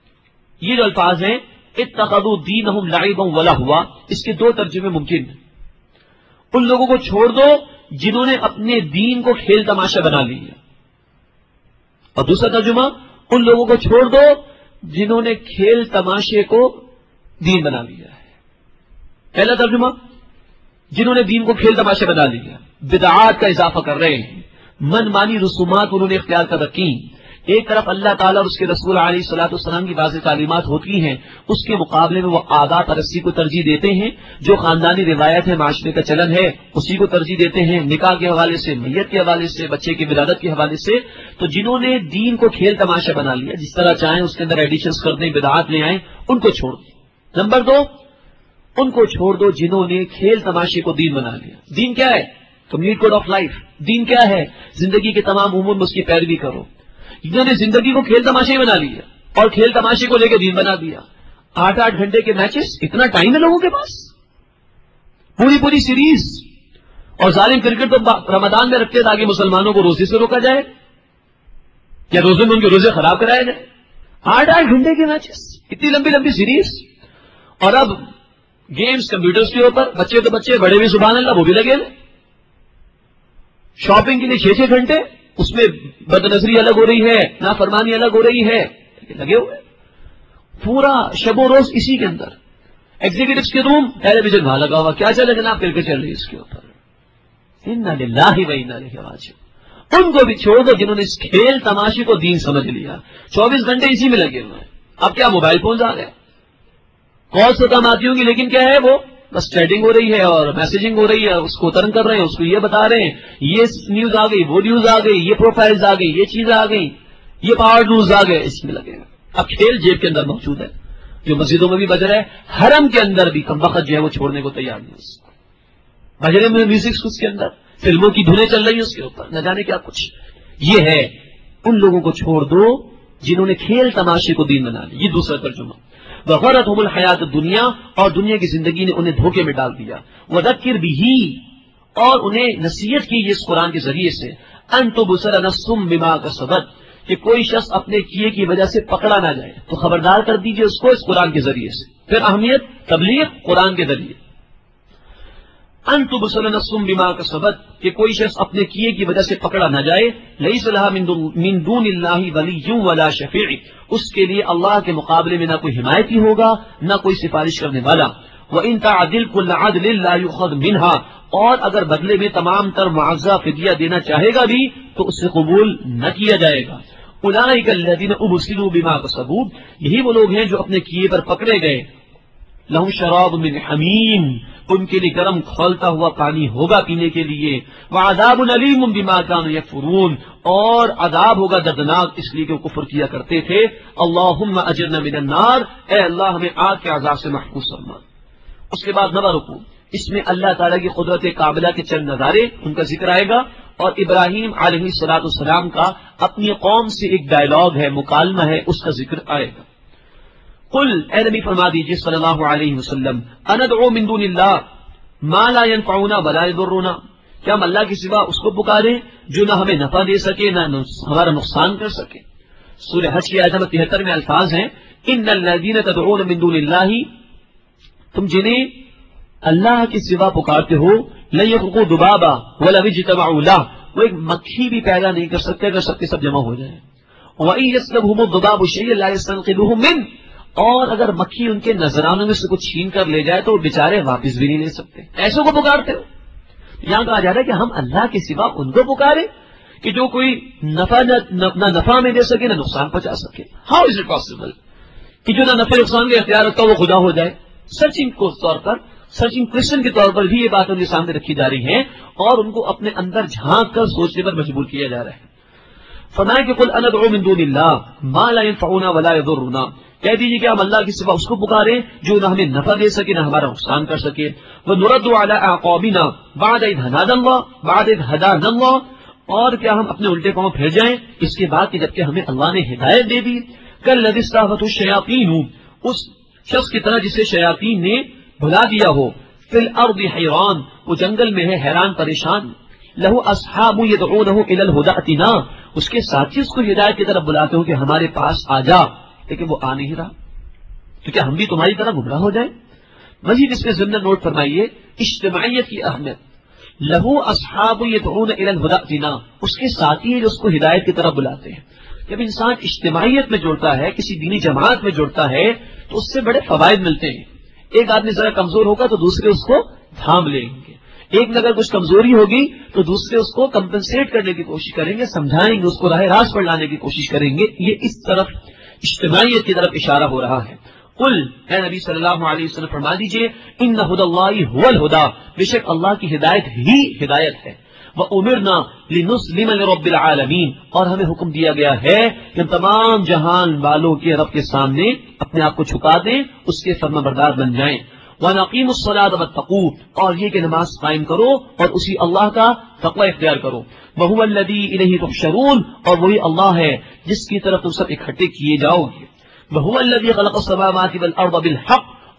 یہ جو الفاظ ہیں اتخذوا دینہم لعبا ولہوا، اس کے دو ترجمے ممکن ہیں۔ ان لوگوں کو چھوڑ دو جنہوں نے اپنے دین کو کھیل تماشا بنا لیا، اور دوسرا ترجمہ ان لوگوں کو چھوڑ دو جنہوں نے کھیل تماشے کو دین بنا لیا ہے۔ پہلا ترجمہ جنہوں نے دین کو کھیل تماشا بنا لیا، بدعات کا اضافہ کر رہے ہیں، من مانی رسومات انہوں نے اختیار کر رکھی۔ ایک طرف اللہ تعالیٰ اور اس کے رسول علیہ الصلوۃ والسلام کی واضح تعلیمات ہوتی ہیں، اس کے مقابلے میں وہ عادات پرستی کو ترجیح دیتے ہیں، جو خاندانی روایت ہے، معاشرے کا چلن ہے، اسی کو ترجیح دیتے ہیں، نکاح کے حوالے سے، میت کے حوالے سے، بچے کی ولادت کے حوالے سے۔ تو جنہوں نے دین کو کھیل تماشا بنا لیا، جس طرح چاہیں اس کے اندر ایڈیشنز کر دیں، بدعات لے آئیں، ان کو چھوڑ دیں۔ نمبر دو، ان کو چھوڑ دو جنہوں نے کھیل تماشے کو دین بنا لیا۔ دین کیا ہے؟ Complete code of life. دین کیا ہے؟ زندگی کے تمام امور میں اس کی پیروی کرو۔ جنہوں نے زندگی کو کھیل تماشے بنا لیا اور کھیل تماشے کو لے کے دین بنا دیا۔ آٹھ آٹھ گھنٹے کے میچز، اتنا ٹائم ہے لوگوں کے پاس، پوری پوری سیریز، اور ظالم کرکٹ تو رمضان میں رکھتے تاکہ مسلمانوں کو روزے سے روکا جائے یا روزے میں ان کے روزے خراب کرایا جائے. آٹھ آٹھ گھنٹے کے میچز، اتنی لمبی لمبی سیریز. اور اب گیمز کمپیوٹرز کے اوپر، بچے تو بچے، بڑے بھی سبحان اللہ وہ بھی لگے ہوئے. شاپنگ کے لیے چھ چھ گھنٹے، اس میں بد نظری الگ ہو رہی ہے، نافرمانی الگ ہو رہی ہے، لگے ہوئے پورا شب و روز اسی کے اندر. ایگزیکٹوز کے روم، ٹیلی ویژن وہاں لگا ہوا، کیا چلے جناب کرکٹ چل رہی ہے اس کے اوپر. انا للہ و انا الیہ راجعون. ان کو بھی چھوڑ دو جنہوں نے اس کھیل تماشے کو دین سمجھ لیا، چوبیس گھنٹے اسی میں لگے ہوئے ہیں. اب کیا موبائل فونز آ گئے، کالس تو کم آتی ہوں گی لیکن کیا ہے وہ بس چیٹنگ ہو رہی ہے اور میسجنگ ہو رہی ہے، اس کو ترنگ کر رہے ہیں، اس کو یہ بتا رہے ہیں یہ نیوز آ گئی، وہ نیوز آ گئی، یہ پروفائلز آ گئی، یہ چیزیں آ گئی، یہ پاور نیوز آ گئے، اس میں لگے. اب کھیل جیب کے اندر موجود ہے جو مسجدوں میں بھی بج رہا ہے، حرم کے اندر بھی کم وقت جو ہے وہ چھوڑنے کو تیار نہیں. بجرے میں میوزک اس کے اندر، فلموں کی دھنیں چل رہی ہیں اس کے اوپر، نہ جانے کیا کچھ. یہ ہے ان لوگوں کو چھوڑ دو جنہوں نے کھیل تماشے کو دین بنا لی. یہ دوسرا ترجمہ. وغرتهم الحیات دنیا، اور دنیا کی زندگی نے انہیں دھوکے میں ڈال دیا. وذکر بہ، اور انہیں نصیحت کی اس قرآن کے ذریعے سے، ان تبصر نفس بما کسبت، کہ کوئی شخص اپنے کیے کی وجہ سے پکڑا نہ جائے، تو خبردار کر دیجئے اس کو اس قرآن کے ذریعے سے. پھر اہمیت تبلیغ قرآن کے ذریعے. ان تبصر نفس بما کسبت، کہ کوئی شخص اپنے کیے کی وجہ سے پکڑا نہ جائے. لیس لها من دون اللہ ولی ولا شفیع، اس کے لیے اللہ کے مقابلے میں نہ کوئی حمایتی ہوگا نہ کوئی سفارش کرنے والا. وان تعدل كل عدل لا يؤخذ منها، اور اگر بدلے میں تمام تر معاوضہ فدیہ دینا چاہے گا بھی تو اس سے قبول نہ کیا جائے گا. اولئک الذین ابصروا بما کسبوا، یہی وہ لوگ ہیں جو اپنے کیے پر پکڑے گئے. لہم شراب من حمیم، ان کے لیے گرم کھولتا ہوا پانی ہوگا پینے کے لیے. وعذاب علیم بما كانوا یکفرون، اور عذاب ہوگا دردناک اس لیے کہ وہ کفر کیا کرتے تھے. اللہم اجرنا من النار، اے اللہ ہمیں آگ کے عذاب سے محفوظ فرما. اس کے بعد نمبر رکو، اس میں اللہ تعالیٰ کی قدرت کاملہ کے چند نظارے ان کا ذکر آئے گا، اور ابراہیم علیہ الصلوۃ والسلام کا اپنی قوم سے ایک ڈائلاگ ہے، مکالمہ ہے، اس کا ذکر آئے گا. قل، اے نبی فرما دیجیے صلی اللہ علیہ وسلم، اندعو من دون اللہ ما لا ينفعنا ولا يضرنا، کیا ہم اللہ کے سوا اس کو پکاریں جو نہ ہمیں نفع دے سکے نہ ہمارا نقصان کر سکے. سورہ حج کی آیت نمبر تہتر میں الفاظ ہیں، ان الذین تدعون من دون اللہ، تم جنہیں اللہ کے سوا پکارتے ہو، لن يخلقوا ذبابا ولو اجتمعوا له، وہ ایک مکھی بھی پیدا نہیں کر سکتے اگر سب کے سب جمع ہو جائیں. وَإِن يَسْلُبْهُمُ الذُّبَابُ شَيْئًا لَا يَسْتَنقِذُوهُ مِنْهُ، اور اگر مکھی ان کے نذرانوں میں سے کچھ چھین کر لے جائے تو وہ بیچارے واپس بھی نہیں لے سکتے. ایسوں کو پکارتے ہو. یہاں کہا جا رہا ہے کہ ہم اللہ کے سوا ان کو پکاریں کہ جو کوئی نفع نہ نفع میں دے سکے نہ نقصان پہنچا سکے. ہاؤ از اٹ پاسبل کہ جو نہ نفع نقصان کا اختیار رکھتا وہ خدا ہو جائے. سرچنگ کو طور پر، سرچنگ کوشچن کے طور پر بھی یہ بات ان کے سامنے رکھی جا رہی ہے اور ان کو اپنے اندر جھانک کر سوچنے پر مجبور کیا جا رہا ہے. فرمایا کہ قل انا ادعو من دون اللہ ما لا ينفعنا ولا يضرنا، کہہ دیجیے کہ ہم اللہ کے سوا اس کو پکاریں جو نہ ہمیں نفع دے سکے نہ ہمارا نقصان کر سکے. وَنُرَدُّ عَلَىٰ أَعْقَابِنَا بَعْدَ إِذْ هَدَانَا اللَّهُ بَعْدَ إِذْ هَدَانَا اللَّهُ، اور کیا ہم اپنے الٹے پاؤں پھر جائیں اس کے بعد کہ جبکہ ہمیں اللہ نے ہدایت دے دی. كَالَّذِي اسْتَهْوَتْهُ الشَّيَاطِينُ، اس شخص کی طرح جسے شیاطین نے بھلا دیا ہو. فِي الْأَرْضِ حَيْرَانٌ، وہ جنگل میں ہے حیران پریشان. لَهُ أَصْحَابٌ يَدْعُونَهُ إِلَى الْهُدَى ائْتِنَا، اس کے ساتھی اس کو ہدایت کی طرف بلاتے ہوں کہ ہمارے پاس آ جا، لیکن وہ آ نہیں رہا. تو کیا ہم بھی تمہاری طرح گمراہ ہو جائیں؟ مزید اس میں ضمن نوٹ فرمائیے اجتماعیت کی اہمیت. لہو اصحاب یدعون الی الہدی ائتنا، اس کے ساتھی ہیں جو اس کو ہدایت کی طرف بلاتے ہیں. جب انسان اجتماعیت میں جڑتا ہے، کسی دینی جماعت میں جڑتا ہے تو اس سے بڑے فوائد ملتے ہیں. ایک آدمی ذرا کمزور ہوگا تو دوسرے اس کو تھام لیں گے. ایک میں اگر کچھ کمزوری ہوگی تو دوسرے اس کو کمپنسیٹ کرنے کی کوشش کریں گے، سمجھائیں گے، اس کو راہ راست پر لانے کی کوشش کریں گے. یہ اس طرف اجتماعیت کی طرف اشارہ ہو رہا ہے. قل، اے نبی صلی اللہ علیہ وسلم فرما دیجئے، ان ھدی اللہ ھو الھدی، بے شک اللہ کی ہدایت ہی ہدایت ہے. وَأُمِرْنَا لِنُسْلِمَ لِرَبِّ الْعَالَمِينَ، اور ہمیں حکم دیا گیا ہے کہ ہم تمام جہان والوں کے رب کے سامنے اپنے آپ کو چھکا دیں، اس کے فرما بردار بن جائیں. وَنَقِيمُوا الصَّلَاةَ وَاتَّقُوهُ، اور یہ کہ نماز قائم کرو اور اسی اللہ کا تقوی اختیار کرو. وَهُوَ الَّذِي إِلَيْهِ تُحْشَرُونَ، اور وہی اللہ ہے جس کی طرف تم سب اکٹھے کیے جاؤ گے. وَهُوَ الَّذِي خَلَقَ السَّمَاوَاتِ وَالْأَرْضَ بِالْحَقِّ،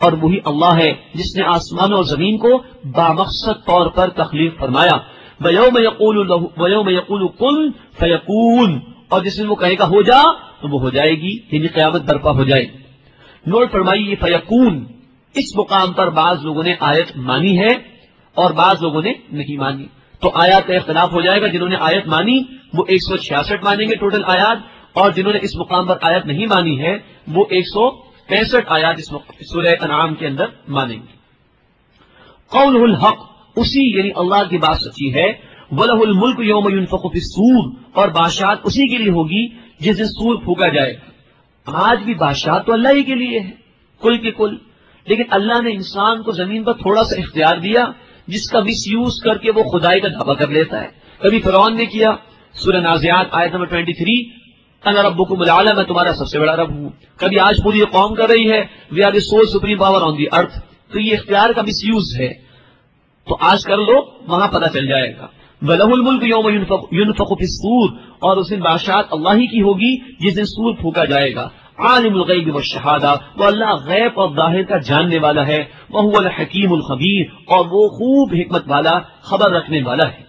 اور وہی اللہ ہے جس نے آسمان اور زمین کو بامقصد طور پر تخلیق فرمایا. وَيَوْمَ يَقُولُ لَهُ وَيَوْمَ يَقُولُ كُن فَيَكُونُ، اور جس دن وہ کہے گا ہو جا تو وہ ہو جائے گی، یعنی قیامت برپا ہو جائے گی. نوٹ فرمائیے یہ فیکون اس مقام پر بعض لوگوں نے آیت مانی ہے اور بعض لوگوں نے نہیں مانی، تو آیات کا اختلاف ہو جائے گا. جنہوں نے آیت مانی وہ ایک سو چھیاسٹھ مانیں گے ٹوٹل آیات، اور جنہوں نے اس مقام پر آیت نہیں مانی ہے وہ ایک سو پینسٹھ آیات اس سورہ انعام کے اندر مانیں گے. قولہ الحق، اسی یعنی اللہ کی بات سچی ہے. وَلَهُ الْمُلْكُ يَوْمَ يُنفَخُ فِي الصُّورِ، اور بادشاہت اسی کے لیے ہوگی جس دن سور پھونکا جائے گا. آج بھی بادشاہ تو اللہ ہی کے لیے ہے کل کے کل، لیکن اللہ نے انسان کو زمین پر تھوڑا سا اختیار دیا جس کا مس یوز کر کے وہ خدائی کا دعویٰ کر لیتا ہے. کبھی فرعون نے کیا، سورہ نازعات آیت نمبر تیئیس، انا ربکم الاعلی، میں تمہارا سب سے بڑا رب ہوں. کبھی آج پوری یہ قوم کر رہی ہے we are the sole supreme power on the earth, تو یہ اختیار کا مس یوز ہے. تو آج کر لو وہاں پتہ چل جائے گا. وَلَهُ الْمُلْكُ يَوْمَ يُنفَخُ فِي الصُّورِ، اور اس دن بادشاہت اللہ ہی کی ہوگی جس دن سور پھونکا جائے گا. عالم الغیب والشہادہ، وہ اللہ غیب اور ظاہر کا جاننے والا ہے. وَهُوَ الْحَكِيمُ الْخَبِيرُ، اور وہ خوب حکمت والا خبر رکھنے والا ہے.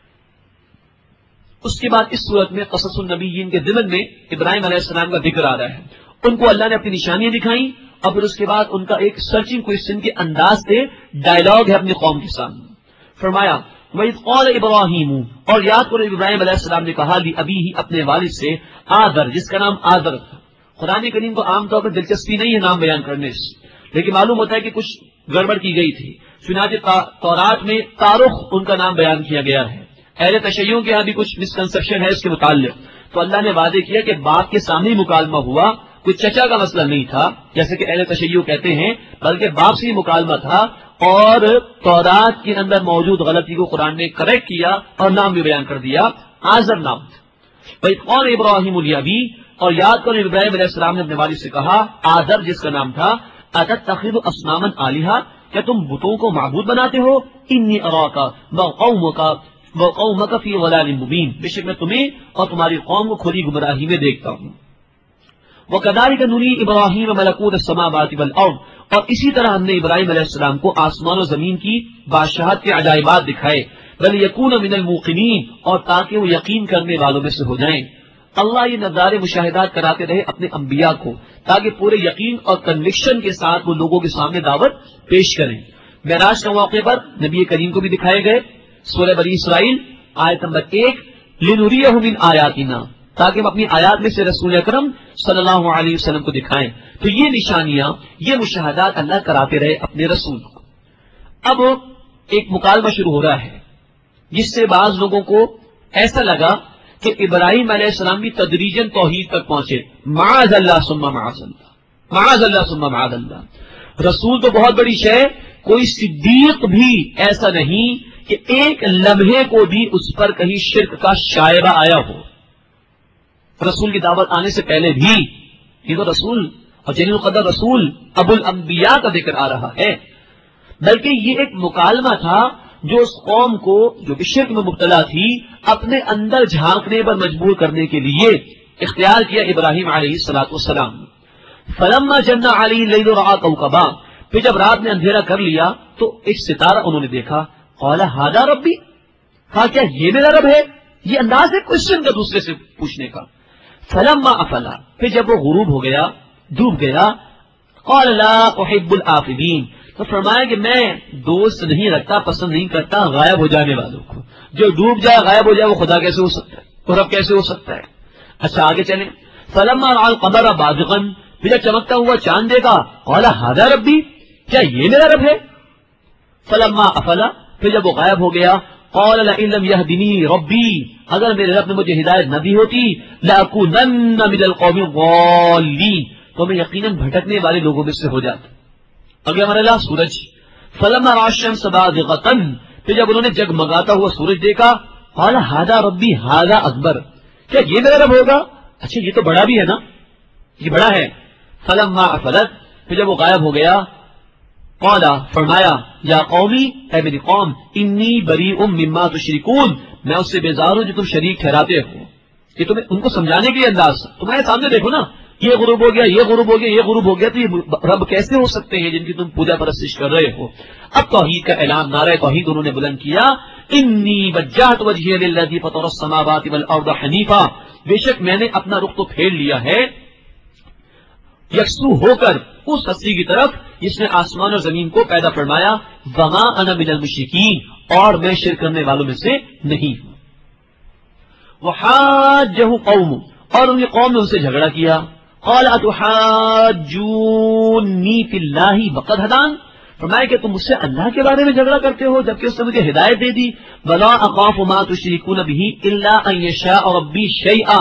اس کے بعد اس صورت میں قصص النبیین کے ضمن میں ابراہیم علیہ السلام کا ذکر آ رہا ہے. ان کو اللہ نے اپنی نشانیاں دکھائیں اور پھر اس کے بعد ان کا ایک سرچنگ کوئسچن کے انداز سے ڈائلاگ ہے اپنی قوم کے سامنے. فرمایا وَإِذْ قَالَ إِبْرَاهِيمُ، اور یاد کرو ابراہیم علیہ السلام نے کہا لی ابھی ہی اپنے والد سے، آذر جس کا نام آذر تھا. قرآن کریم کو عام طور پر دلچسپی نہیں ہے نام بیان کرنے سے، لیکن معلوم ہوتا ہے کہ کچھ گڑبڑ کی گئی تھی. چنانچہ تورات میں تارخ ان کا نام بیان کیا گیا ہے. اہل تشیعوں کے یہاں بھی کچھ مسکنسپشن ہے اس کے متعلق. تو اللہ نے وعدے کیا کہ باپ کے سامنے ہی مکالمہ ہوا، کوئی چچا کا مسئلہ نہیں تھا جیسے کہ اہل تشیع کہتے ہیں، بلکہ باپ سے ہی مکالمہ تھا. اور تورات کے اندر موجود غلطی کو قرآن نے کریکٹ کیا اور نام بھی بیان کر دیا، آذر نام تھا. بھائی قول ابراہیم الیابی، اور یاد کرو ابراہیم علیہ السلام نے اپنے والد سے کہا آذر جس کا نام تھا، اتتخذ اصناما آلہہ، کیا تم بتوں کو معبود بناتے ہو؟ انی اراک وقومک وقومک فی ضلال مبین، بے شک میں تمہیں اور تمہاری قوم کو کھلی گمراہی میں دیکھتا ہوں. وَكَذَلِكَ نُرِي إِبْرَاهِيمَ مَلَكُوتَ السَّمَاوَاتِ وَالْأَرْضِ، اور اسی طرح ہم نے ابراہیم علیہ السلام کو آسمان و زمین کی بادشاہت کے عجائبات دکھائے. وَلِيَكُونَ مِنَ الْمُوقِنِينَ، اور تاکہ وہ یقین کرنے والوں میں سے ہو جائیں. اللہ یہ نظارے مشاہدات کراتے رہے اپنے انبیاء کو تاکہ پورے یقین اور کنوکشن کے ساتھ وہ لوگوں کے سامنے دعوت پیش کریں. معراج کے موقع پر نبی کریم کو بھی دکھائے گئے. سورہ بنی اسرائیل آیت نمبر ایک، لِنُرِيَهُ مِنْ آیَاتِنَا، تاکہ ہم اپنی آیات میں سے رسول اکرم صلی اللہ علیہ وسلم کو دکھائیں. تو یہ نشانیاں، یہ مشاہدات اللہ کراتے رہے اپنے رسول کو. اب ایک مکالمہ شروع ہو رہا ہے جس سے بعض لوگوں کو ایسا لگا کہ ابراہیم علیہ السلام بھی تدریجاً توحید تک پہنچے. معاذ اللہ ثم معاذ اللہ، معاذ اللہ ثم معاذ اللہ. رسول تو بہت بڑی شے، کوئی صدیق بھی ایسا نہیں کہ ایک لمحے کو بھی اس پر کہیں شرک کا شائبہ آیا ہو. رسول کی دعوت آنے سے پہلے بھی یہ تو رسول اور جلیل القدر رسول ابو الانبیاء کا ذکر آ رہا ہے. بلکہ یہ ایک مکالمہ تھا جو اس قوم کو جو کہ شرک میں مبتلا تھی اپنے اندر جھانکنے پر مجبور کرنے کے لیے اختیار کیا ابراہیم علیہ الصلوۃ والسلام. فلما جن علیہ اللیل رأى کوكبا، پھر جب رات نے اندھیرا کر لیا تو ایک ستارہ انہوں نے دیکھا. قال ھذا ربی، کہا کیا یہ میرا رب ہے؟ یہ انداز ہے کوشچن کا دوسرے سے پوچھنے کا. فلما افلا، پھر جب وہ غروب ہو گیا، ڈوب گیا، قال لا احب الآفلین، تو فرمایا کہ میں دوست نہیں رکھتا، پسند نہیں کرتا غائب ہو جانے والوں کو. جو ڈوب جائے غائب ہو جائے وہ خدا کیسے ہو سکتا ہے، وہ رب کیسے ہو سکتا ہے؟ اچھا آگے چلیں. فلما رأى القمر بازغا، پھر جب چمکتا ہوا چاند دیکھا، قال ھذا ربی، کیا یہ میرا رب ہے؟ فلما افلا، پھر جب وہ غائب ہو گیا، قال لئن لم يهدني ربی، اگر میرے رب نے مجھے ہدایت نہ دی ہوتی، لأكونن من القوم الضالین، تو میں یقیناً بھٹکنے والے لوگوں میں سے ہو جاتا. اگلا مرحلہ سورج. فلما رأى الشمس بازغة، پھر جب انہوں نے جگمگاتا ہوا سورج دیکھا، قال ھذا ربی ھذا اکبر، کیا یہ میرا رب ہوگا؟ اچھا یہ تو بڑا بھی ہے نا، یہ بڑا ہے. فلما افلت، پھر جب وہ غائب ہو گیا، قال فرمایا یا قومی، اے میری قوم، انی بریء مما تشرکون، میں اس سے بیزار ہوں جو تم شریک ٹھہراتے ہو. یہ تمہیں ان کو سمجھانے کے لیے انداز، تمہارے سامنے دیکھو نا یہ غروب ہو گیا، یہ غروب ہو گیا، یہ غروب ہو گیا، تو یہ رب کیسے ہو سکتے ہیں جن کی تم پوجا پرستش کر رہے ہو؟ اب توحید کا اعلان، نعرہ توحید انہوں نے بلند کیا، انی وجہت وجہی للذی فطر السماوات والارض حنیفا، بے شک میں نے اپنا رخ تو پھیر لیا ہے یکسو ہو کر اس ہستی کی طرف جس نے آسمان اور زمین کو پیدا فرمایا، وما انا من المشرکین، اور میں شرک کرنے والوں میں سے نہیں ہوں۔ وحاجہ قوم، اور ان کی قوم نے ان سے جھگڑا کیا، قال اتحاجونی فی اللہ وقد ہدان، فرمایا کہ تم مجھ سے اللہ کے بارے میں جھگڑا کرتے ہو جبکہ اس نے مجھے ہدایت دے دی، ولا اخاف ما تشرکون به الا ان یشاء ربی شیئا،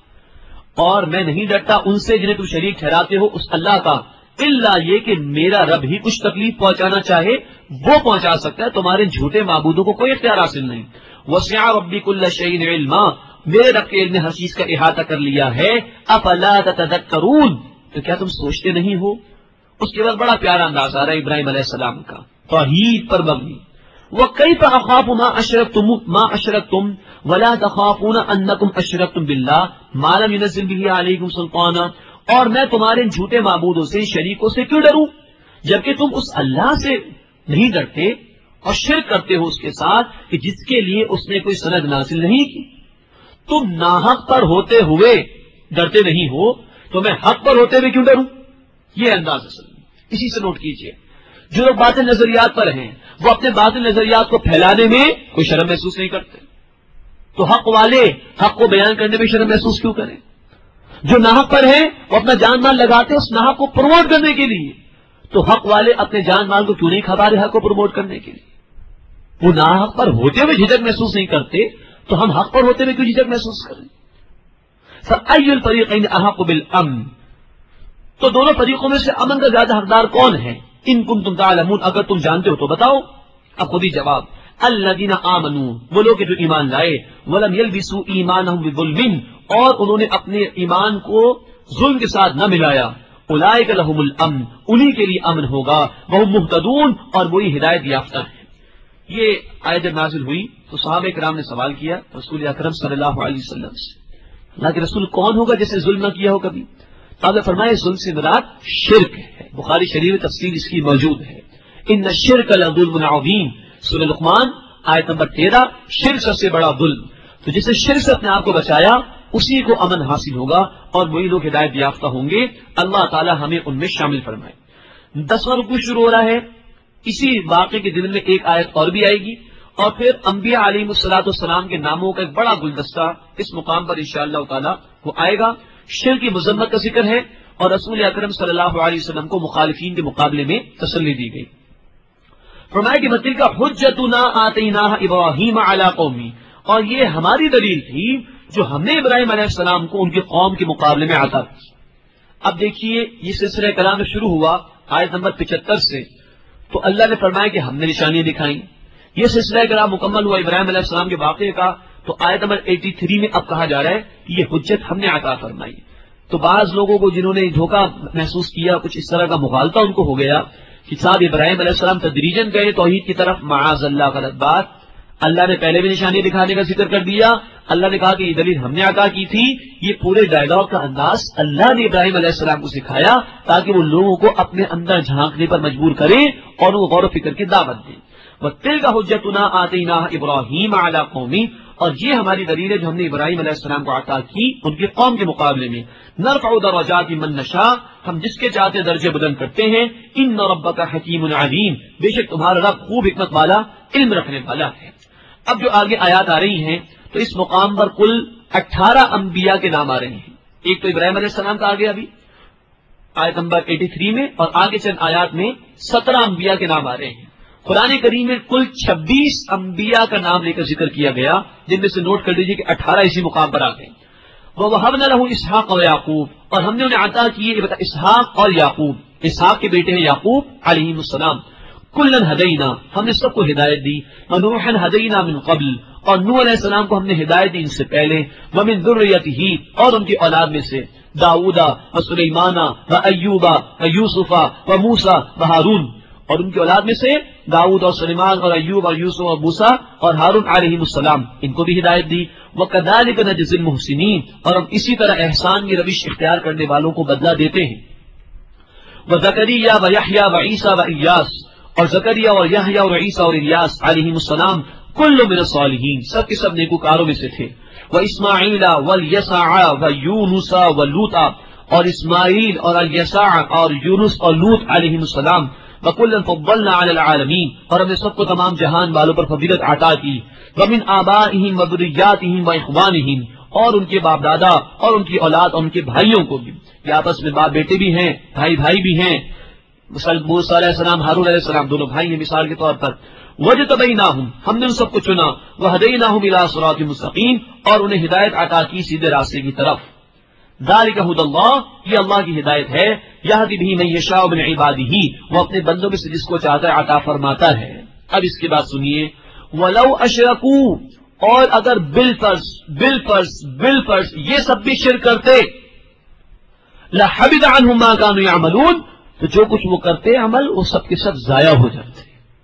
اور میں نہیں ڈرتا ان سے جنہیں تم شریک ٹھہراتے ہو اس اللہ کا، الا یہ کہ میرا رب ہی کچھ تکلیف پہنچانا چاہے وہ پہنچا سکتا ہے، تمہارے جھوٹے معبودوں کو کوئی اختیار حاصل نہیں۔ وسع ربی کل شیء علما، میرے رب کے علم نے ہر چیز کا احاطہ کر لیا ہے، افلا تتذکرون، تو کیا تم سوچتے نہیں ہو؟ اس کے بعد بڑا پیارا انداز آ رہا ہے ابراہیم علیہ السلام کا توحید پر مبنی، وَكَيْفَ أَخَافُ مَا أَشْرَكْتُمْ مَا أَشْرَكْتُمْ وَلَا تَخَافُونَ أَنَّكُمْ أَشْرَكْتُمْ بِاللَّهِ مَا لَمْ يُنَزِّلْ بِهِ عَلَيْكُمْ سُلْطَانًا، اور میں تمہارے جھوٹے معبودوں سے، شریکوں سے کیوں ڈروں جبکہ تم اس اللہ سے نہیں ڈرتے اور شرک کرتے ہو اس کے ساتھ کہ جس کے لیے اس نے کوئی سند نازل نہیں کی۔ تم ناحق پر ہوتے ہوئے ڈرتے نہیں ہو تو میں حق پر ہوتے ہوئے کیوں ڈروں؟ یہ انداز اصل میں اسی سے نوٹ کیجئے، جو لوگ باطل نظریات پر ہیں وہ اپنے باطل نظریات کو پھیلانے میں کوئی شرم محسوس نہیں کرتے، تو حق والے حق کو بیان کرنے میں شرم محسوس کیوں کریں؟ جو ناحق پر ہیں وہ اپنا جان مال لگاتے اس ناحق کو پروموٹ کرنے کے لیے، تو حق والے اپنے جان مال کو کیوں نہیں کھپا رہے حق کو پروموٹ کرنے کے لیے؟ وہ ناحق پر ہوتے ہوئے جھجک محسوس نہیں کرتے تو ہم حق پر ہوتے ہوئے کیوں جھجک محسوس کریں؟ فَأَيُّ الْفَرِيقَيْنِ أَحَقُّ بِالْأَمْنِ، تو دونوں فریقوں میں سے امن کا زیادہ حقدار کون ہے؟ ان کنتم تعلمون، اگر تم جانتے ہو تو بتاؤ۔ اب خود ہی جواب، الذین آمنوا، وہ لوگ جو ایمان لائے، ولم یلبسوا ایمانہم بظلم، اور انہوں نے اپنے ایمان کو ظلم کے ساتھ نہ ملایا، اولئک لہم الامن، انہی کے لیے امن ہوگا، وہم مہتدون، اور وہی ہدایت یافتہ ہیں۔ یہ آیت جب نازل ہوئی تو صحابہ کرام نے سوال کیا رسول اکرم صلی اللہ علیہ وسلم سے، اللہ کے رسول کون ہوگا جس نے ظلم نہ کیا ہو کبھی؟ آپ نے فرمایا ظلم سے مراد شرک ہے، بخاری شریف میں تفصیل اس کی موجود ہے، ان الشرک لظلم عظیم، سورہ لقمان آیت نمبر تیرہ، شرک سب سے بڑا ظلم، تو جس نے شرک سے اپنے آپ کو بچایا اسی کو امن حاصل ہوگا اور وہی لوگ ہدایت یافتہ ہوں گے، اللہ تعالی ہمیں ان میں شامل فرمائے۔ دسواں رکوع شروع ہو رہا ہے، اسی واقعے کے دل میں ایک آیت اور بھی آئے گی اور پھر انبیاء علیہ الصلوۃ والسلام کے ناموں کا ایک بڑا گلدستہ اس مقام پر انشاءاللہ تعالی وہ آئے گا۔ شرک کی مذمت کا ذکر ہے اور رسول اکرم صلی اللہ علیہ وسلم کو مخالفین کے مقابلے میں تسلی دی گئی۔ فرمایا کہ وَتِلْكَ حُجَّتُنَا آتَيْنَاهَا إِبْرَاهِيمَ عَلَىٰ قَوْمِهِ، اور یہ ہماری دلیل تھی جو ہم نے ابراہیم علیہ السلام کو ان کی قوم کے مقابلے میں عطا کی۔ اب دیکھیے یہ سلسلہ کلام شروع ہوا آیت نمبر پچہتر سے، تو اللہ نے فرمایا کہ ہم نے نشانیاں دکھائیں۔ یہ سلسلہ کلام مکمل ہوا ابراہیم علیہ السلام کے واقعے کا، تو آیت نمبر تراسی میں اب کہا جا رہا ہے کہ یہ حجت ہم نے عطا فرمائی۔ تو بعض لوگوں کو جنہوں نے دھوکہ محسوس کیا، کچھ اس طرح کا مغالطہ ان کو ہو گیا کہ صاحب ابراہیم علیہ السلام تدریجاً گئے توحید کی طرف، معاذ اللہ، غلط بات۔ اللہ نے پہلے بھی نشانی دکھانے کا ذکر کر دیا، اللہ نے کہا کہ یہ دلیل ہم نے عطا کی تھی، یہ پورے ڈائلاگ کا انداز اللہ نے ابراہیم علیہ السلام کو سکھایا تاکہ وہ لوگوں کو اپنے اندر جھانکنے پر مجبور کریں اور وہ غور و فکر کی دعوت دیں۔ وَتِلْكَ حُجَّتُنَا آتَيْنَاهَا إِبْرَاهِيمَ عَلَىٰ قَوْمِهِ، اور یہ ہماری دلیل ہے جو ہم نے ابراہیم علیہ السلام کو عطا کی ان کی قوم کے مقابلے میں۔ نرفع درجات من نشاء، ہم جس کے چاہتے درجے بلند کرتے ہیں۔ ان ربک حکیم علیم، بے شک تمہارا رب خوب حکمت والا، علم رکھنے والا ہے۔ اب جو آگے آیات آ رہی ہیں تو اس مقام پر کل اٹھارہ انبیاء کے نام آ رہے ہیں۔ ایک تو ابراہیم علیہ السلام کا آگے ابھی آیت نمبر تراسی میں، اور آگے چند آیات میں سترہ انبیاء کے نام آ رہے ہیں۔ قرآن کریم میں کل چھبیس انبیاء کا نام لے کر ذکر کیا گیا، جن میں سے نوٹ کر لیجیے کہ اٹھارہ اسی مقام پر آ گئے۔ وَوَهَبْنَا لَهُ إِسْحَاقَ وَيَعْقُوبَ، اور ہم نے انہیں عطا کیے اسحاق اور یعقوب۔ اسحاق کے بیٹے ہیں یعقوب علیہ السلام۔ کُلًّا هَدَيْنَا، ہم نے سب کو ہدایت دی۔ وَنُوحًا هَدَيْنَا مِن قَبْلُ، اور نوح علیہ السلام کو ہم نے ہدایت دی ان سے پہلے۔ وَمِن ذُرِّيَّتِهِ، اور ان کی اولاد میں سے داؤد وسلیمان وایوب ویوسف وموسیٰ وہارون، اور ان کی اولاد میں سے داؤد اور سلیمان اور ایوب اور یوسف اور موسیٰ اور ہارون علیہ السلام، ان کو بھی ہدایت دی. وَكَذَلِكَ نَجْزِي الْمُحْسِنِينَ، اور ہم اسی طرح احسان کی روش اختیار کرنے والوں کو بدلہ دیتے ہیں. وَزَكَرِيَّا وَيَحْيَا وَعِيسَىٰ وَإِلْيَاسَ، اور زکریا اور یحییٰ اور عیسیٰ اور الیاس علیہ السلام کل من الصالحین، سب کے سب نیکوکاروں میں سے تھے. وَإِسْمَاعِيلَ وَالْيَسَعَ وَيُونُسَ وَلُوطَ، اور اسماعیل اور الیسع اور یونس اور لوط علیہ السلام. وَكُلًّا فَضَّلْنَا عَلَى الْعَالَمِينَ، اور ہم نے سب کو تمام جہان والوں پر فضیلت عطا کی. وَمِنْ آبَائِهِمْ وَذُرِّيَّاتِهِمْ وَإِخْوَانِهِمْ، اور ان کے باپ دادا اور ان کی اولاد اور ان کے بھائیوں کو بھی، یہ آپس میں باپ بیٹے بھی ہیں، بھائی بھائی بھی ہیں. موسیٰ علیہ السلام، ہارون علیہ السلام دونوں بھائی ہیں مثال کے طور پر. وَجْتَبَيْنَاهُمْ، ہم نے ان سب کو چنا. وَهَدَيْنَاهُمْ إِلَىٰ صِرَاطٍ مُّسْتَقِيمٍ، اور انہیں ہدایت عطا کی سیدھے راستے کی طرف. ذَلِكَ هُدَى اللَّهِ، یہ اللہ کی ہدایت ہے. يَهْدِي بِهِ مَن يَشَاءُ مِنْ عِبَادِهِ، وہ اپنے بندوں میں سے جس کو چاہتا ہے عطا فرماتا ہے. اب اس کے بعد سنیے، وَلَوْ أَشْرَكُوا، اور اگر بالفرض بالفرض بالفرض یہ سب بھی شرک کرتے، لَحَبِطَ عَنْهُمْ مَا كَانُوا يَعْمَلُونَ، تو جو کچھ وہ کرتے عمل وہ سب کے سب ضائع ہو جاتے.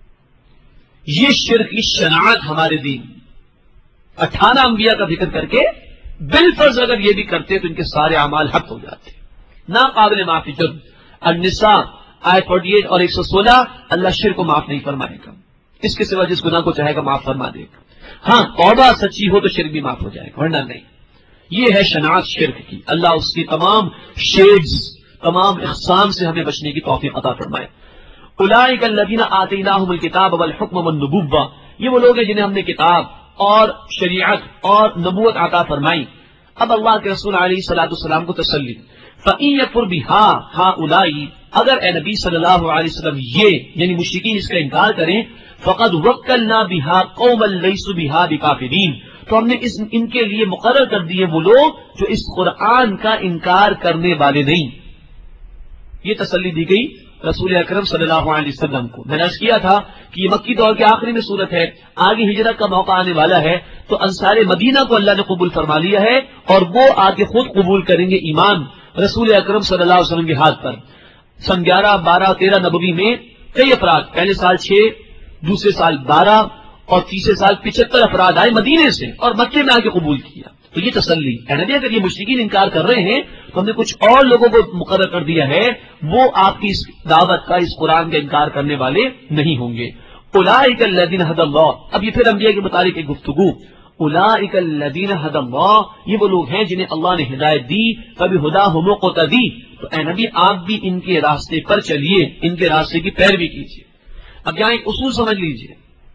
یہ شرک کی شناعت ہمارے دین، اٹھارہ انبیاء کا ذکر کر کے بالفرض اگر یہ بھی کرتے تو ان کے سارے اعمال حق ہو جاتے، ناقابل معافی. جد النساء آیت اڑتالیس اور ایک سو سولہ، اللہ شرک کو معاف نہیں فرمائے گا، اس کے سوا جس گناہ کو چاہے گا معاف فرما دے گا. ہاں توبہ سچی ہو تو شرک بھی معاف ہو جائے گا، ورنہ نہیں. یہ ہے شناعت شرک کی. اللہ اس کی تمام شیڈز، تمام اقسام سے ہمیں بچنے کی توفیق عطا فرمائے. اولئک الذین آتیناہم الکتاب والحکم والنبوۃ، یہ وہ لوگ ہیں جنہیں ہم نے کتاب اور شریعت اور نبوت عطا فرمائی. اب اللہ کے رسول علیہ الصلوۃ والسلام کو تسلی، فَإِن يَكْفُرْ بِهَا هَؤُلَاءِ، اگر اے نبی صلی اللہ علیہ وسلم یہ یعنی مشرکین اس کا انکار کریں، فَقَدْ وَكَّلْنَا بِهَا قَوْمًا لَيْسُوا بِهَا بِكَافِرِينَ، تو ہم نے اس ان کے لیے مقرر کر دیے وہ لوگ جو اس قرآن کا انکار کرنے والے نہیں. یہ تسلی دی گئی رسول اکرم صلی اللہ علیہ وسلم کو. میں نے عرض کیا تھا کہ یہ مکی دور کے آخری میں صورت ہے، آگے ہجرت کا موقع آنے والا ہے، تو انصار مدینہ کو اللہ نے قبول فرما لیا ہے اور وہ آگے خود قبول کریں گے ایمان رسول اکرم صلی اللہ علیہ وسلم کے ہاتھ پر. سن گیارہ بارہ تیرہ نبوی میں کئی افراد، پہلے سال چھ، دوسرے سال بارہ اور تیسرے سال پچہتر افراد آئے مدینے سے اور مکے میں آ کے قبول کیا. تو یہ تسلی ہے نبی، اگر یہ مشرکین انکار کر رہے ہیں تو ہم نے کچھ اور لوگوں کو مقرر کر دیا ہے، وہ آپ کی اس دعوت کا، اس قرآن کا انکار کرنے والے نہیں ہوں گے. اولئک الذین ھدی اللہ، اب یہ پھر انبیاء کے متعلق ایک گفتگو. اولئک الذین ھدی اللہ، یہ وہ لوگ ہیں جنہیں اللہ نے ہدایت دی. فبہداہ مقتدی، تو اے نبی آپ بھی ان کے راستے پر چلیے، ان کے راستے کی پیروی کیجیے. اب یہاں ایک اصول سمجھ لیجیے،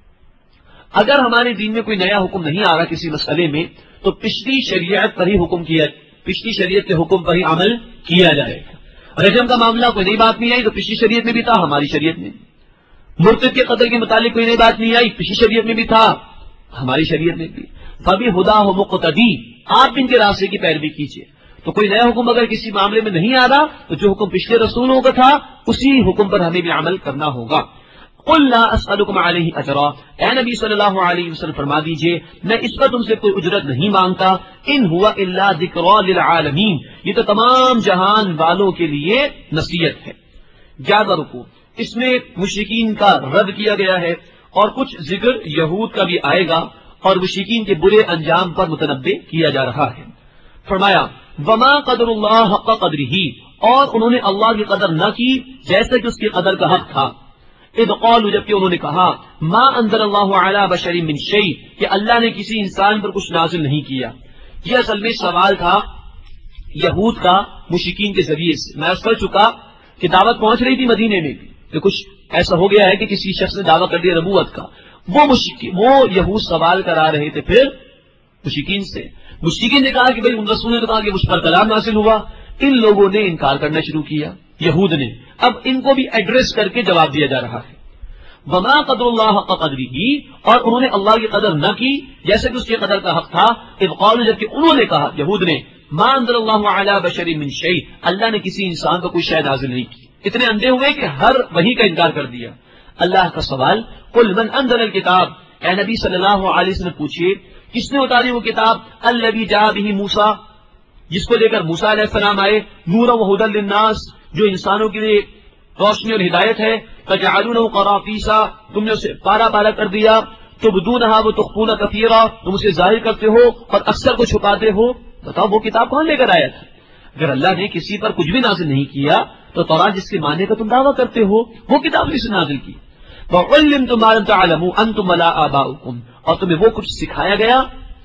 اگر ہمارے دین میں کوئی نیا حکم نہیں آ رہا کسی مسئلے میں تو پچھلی شریعت پر ہی حکم کیا، پچھلی شریعت کے حکم پر ہی عمل کیا جائے گا. رجم کا معاملہ کوئی نئی بات نہیں آئی تو پچھلی شریعت میں بھی تھا، ہماری شریعت میں. مرتد کے قتل کے متعلق کوئی نئی بات نہیں آئی، پچھلی شریعت میں بھی تھا، ہماری شریعت میں بھی. فبہداہ مقتدی، آپ ان کے راستے کی پیروی کیجیے. تو کوئی نیا حکم اگر کسی معاملے میں نہیں آ رہا تو جو حکم پچھلے رسولوں کا تھا اسی حکم پر ہمیں بھی عمل کرنا ہوگا. قل لا اسألکم علیہ اجرا، اے نبی صلی اللہ علیہ وسلم فرما دیجئے میں اس پر تم سے کوئی اجرت نہیں مانگتا. ان ہوا الا ذکری للعالمین، یہ تو تمام جہان والوں کے لیے نصیحت ہے. گیارہ رکو اس میں مشرکین کا رد کیا گیا ہے اور کچھ ذکر یہود کا بھی آئے گا اور مشرکین کے برے انجام پر متنبہ کیا جا رہا ہے. فرمایا وما قدر اللہ حق قدرہ، اور انہوں نے اللہ کی قدر نہ کی جیسے کہ اس کی قدر کا حق تھا. اذ قالوا، جبکہ انہوں نے کہا ما انزل اللہ علی بشر من شیء، کہ اللہ نے کسی انسان پر کچھ نازل نہیں کیا. یہ اصل میں سوال تھا یہود کا مشرکین کے ذریعے سے. میں اس کر چکا کہ دعوت پہنچ رہی تھی مدینے میں بھی کہ کچھ ایسا ہو گیا ہے کہ کسی شخص نے دعویٰ کر دیا نبوت کا. وہ مشرکین وہ یہود سوال کرا رہے تھے پھر مشرکین سے. مشرکین نے کہا کہ بھائی ان رسول نے کہا کہ مجھ پر کلام نازل ہوا. ان لوگوں نے انکار کرنا شروع کیا یہود نے. اب ان کو بھی ایڈریس کر کے جواب دیا جا رہا ہے. وما قدر اللہ حق قدرہ، اور انہوں نے اللہ کی قدر نہ کی جیسے کہ اس کی قدر کا حق تھا. اذ قالوا، جبکہ انہوں نے کہا یہود نے ما انزل اللہ علی بشر من شیء، اللہ نے کسی انسان پر کوئی شے نازل نہیں کی. اتنے اندھے ہوئے کہ ہر وحی کا انکار کر دیا. اللہ کا سوال قل من انزل الکتاب، اے نبی صلی اللہ علیہ وسلم پوچھیے کس نے اتاری وہ کتاب الذی جاء بہ موسیٰ، جس کو لے کر موسیٰ علیہ السلام آئے، نورا و ھدی للناس، جو انسانوں کے لیے روشنی اور ہدایت ہے. تجعلونہ قراطیسا، تم نے اسے پارا پارا کر دیا. تبدونہا وتخفون کثیرا، تم اسے ظاہر کرتے ہو اور اکثر کو چھپاتے ہو. بتاؤ وہ کتاب کون لے کر آیا تھا؟ اگر اللہ نے کسی پر کچھ بھی نازل نہیں کیا تو تورات جس کے ماننے کا تم دعویٰ کرتے ہو وہ کتاب کس نے نازل کی؟ وَعُلِّمْتُم مَّا لَمْ تَعْلَمُوا أَنتُمْ وَلَا آبَاؤُكُمْ، اور تمہیں وہ کچھ سکھایا گیا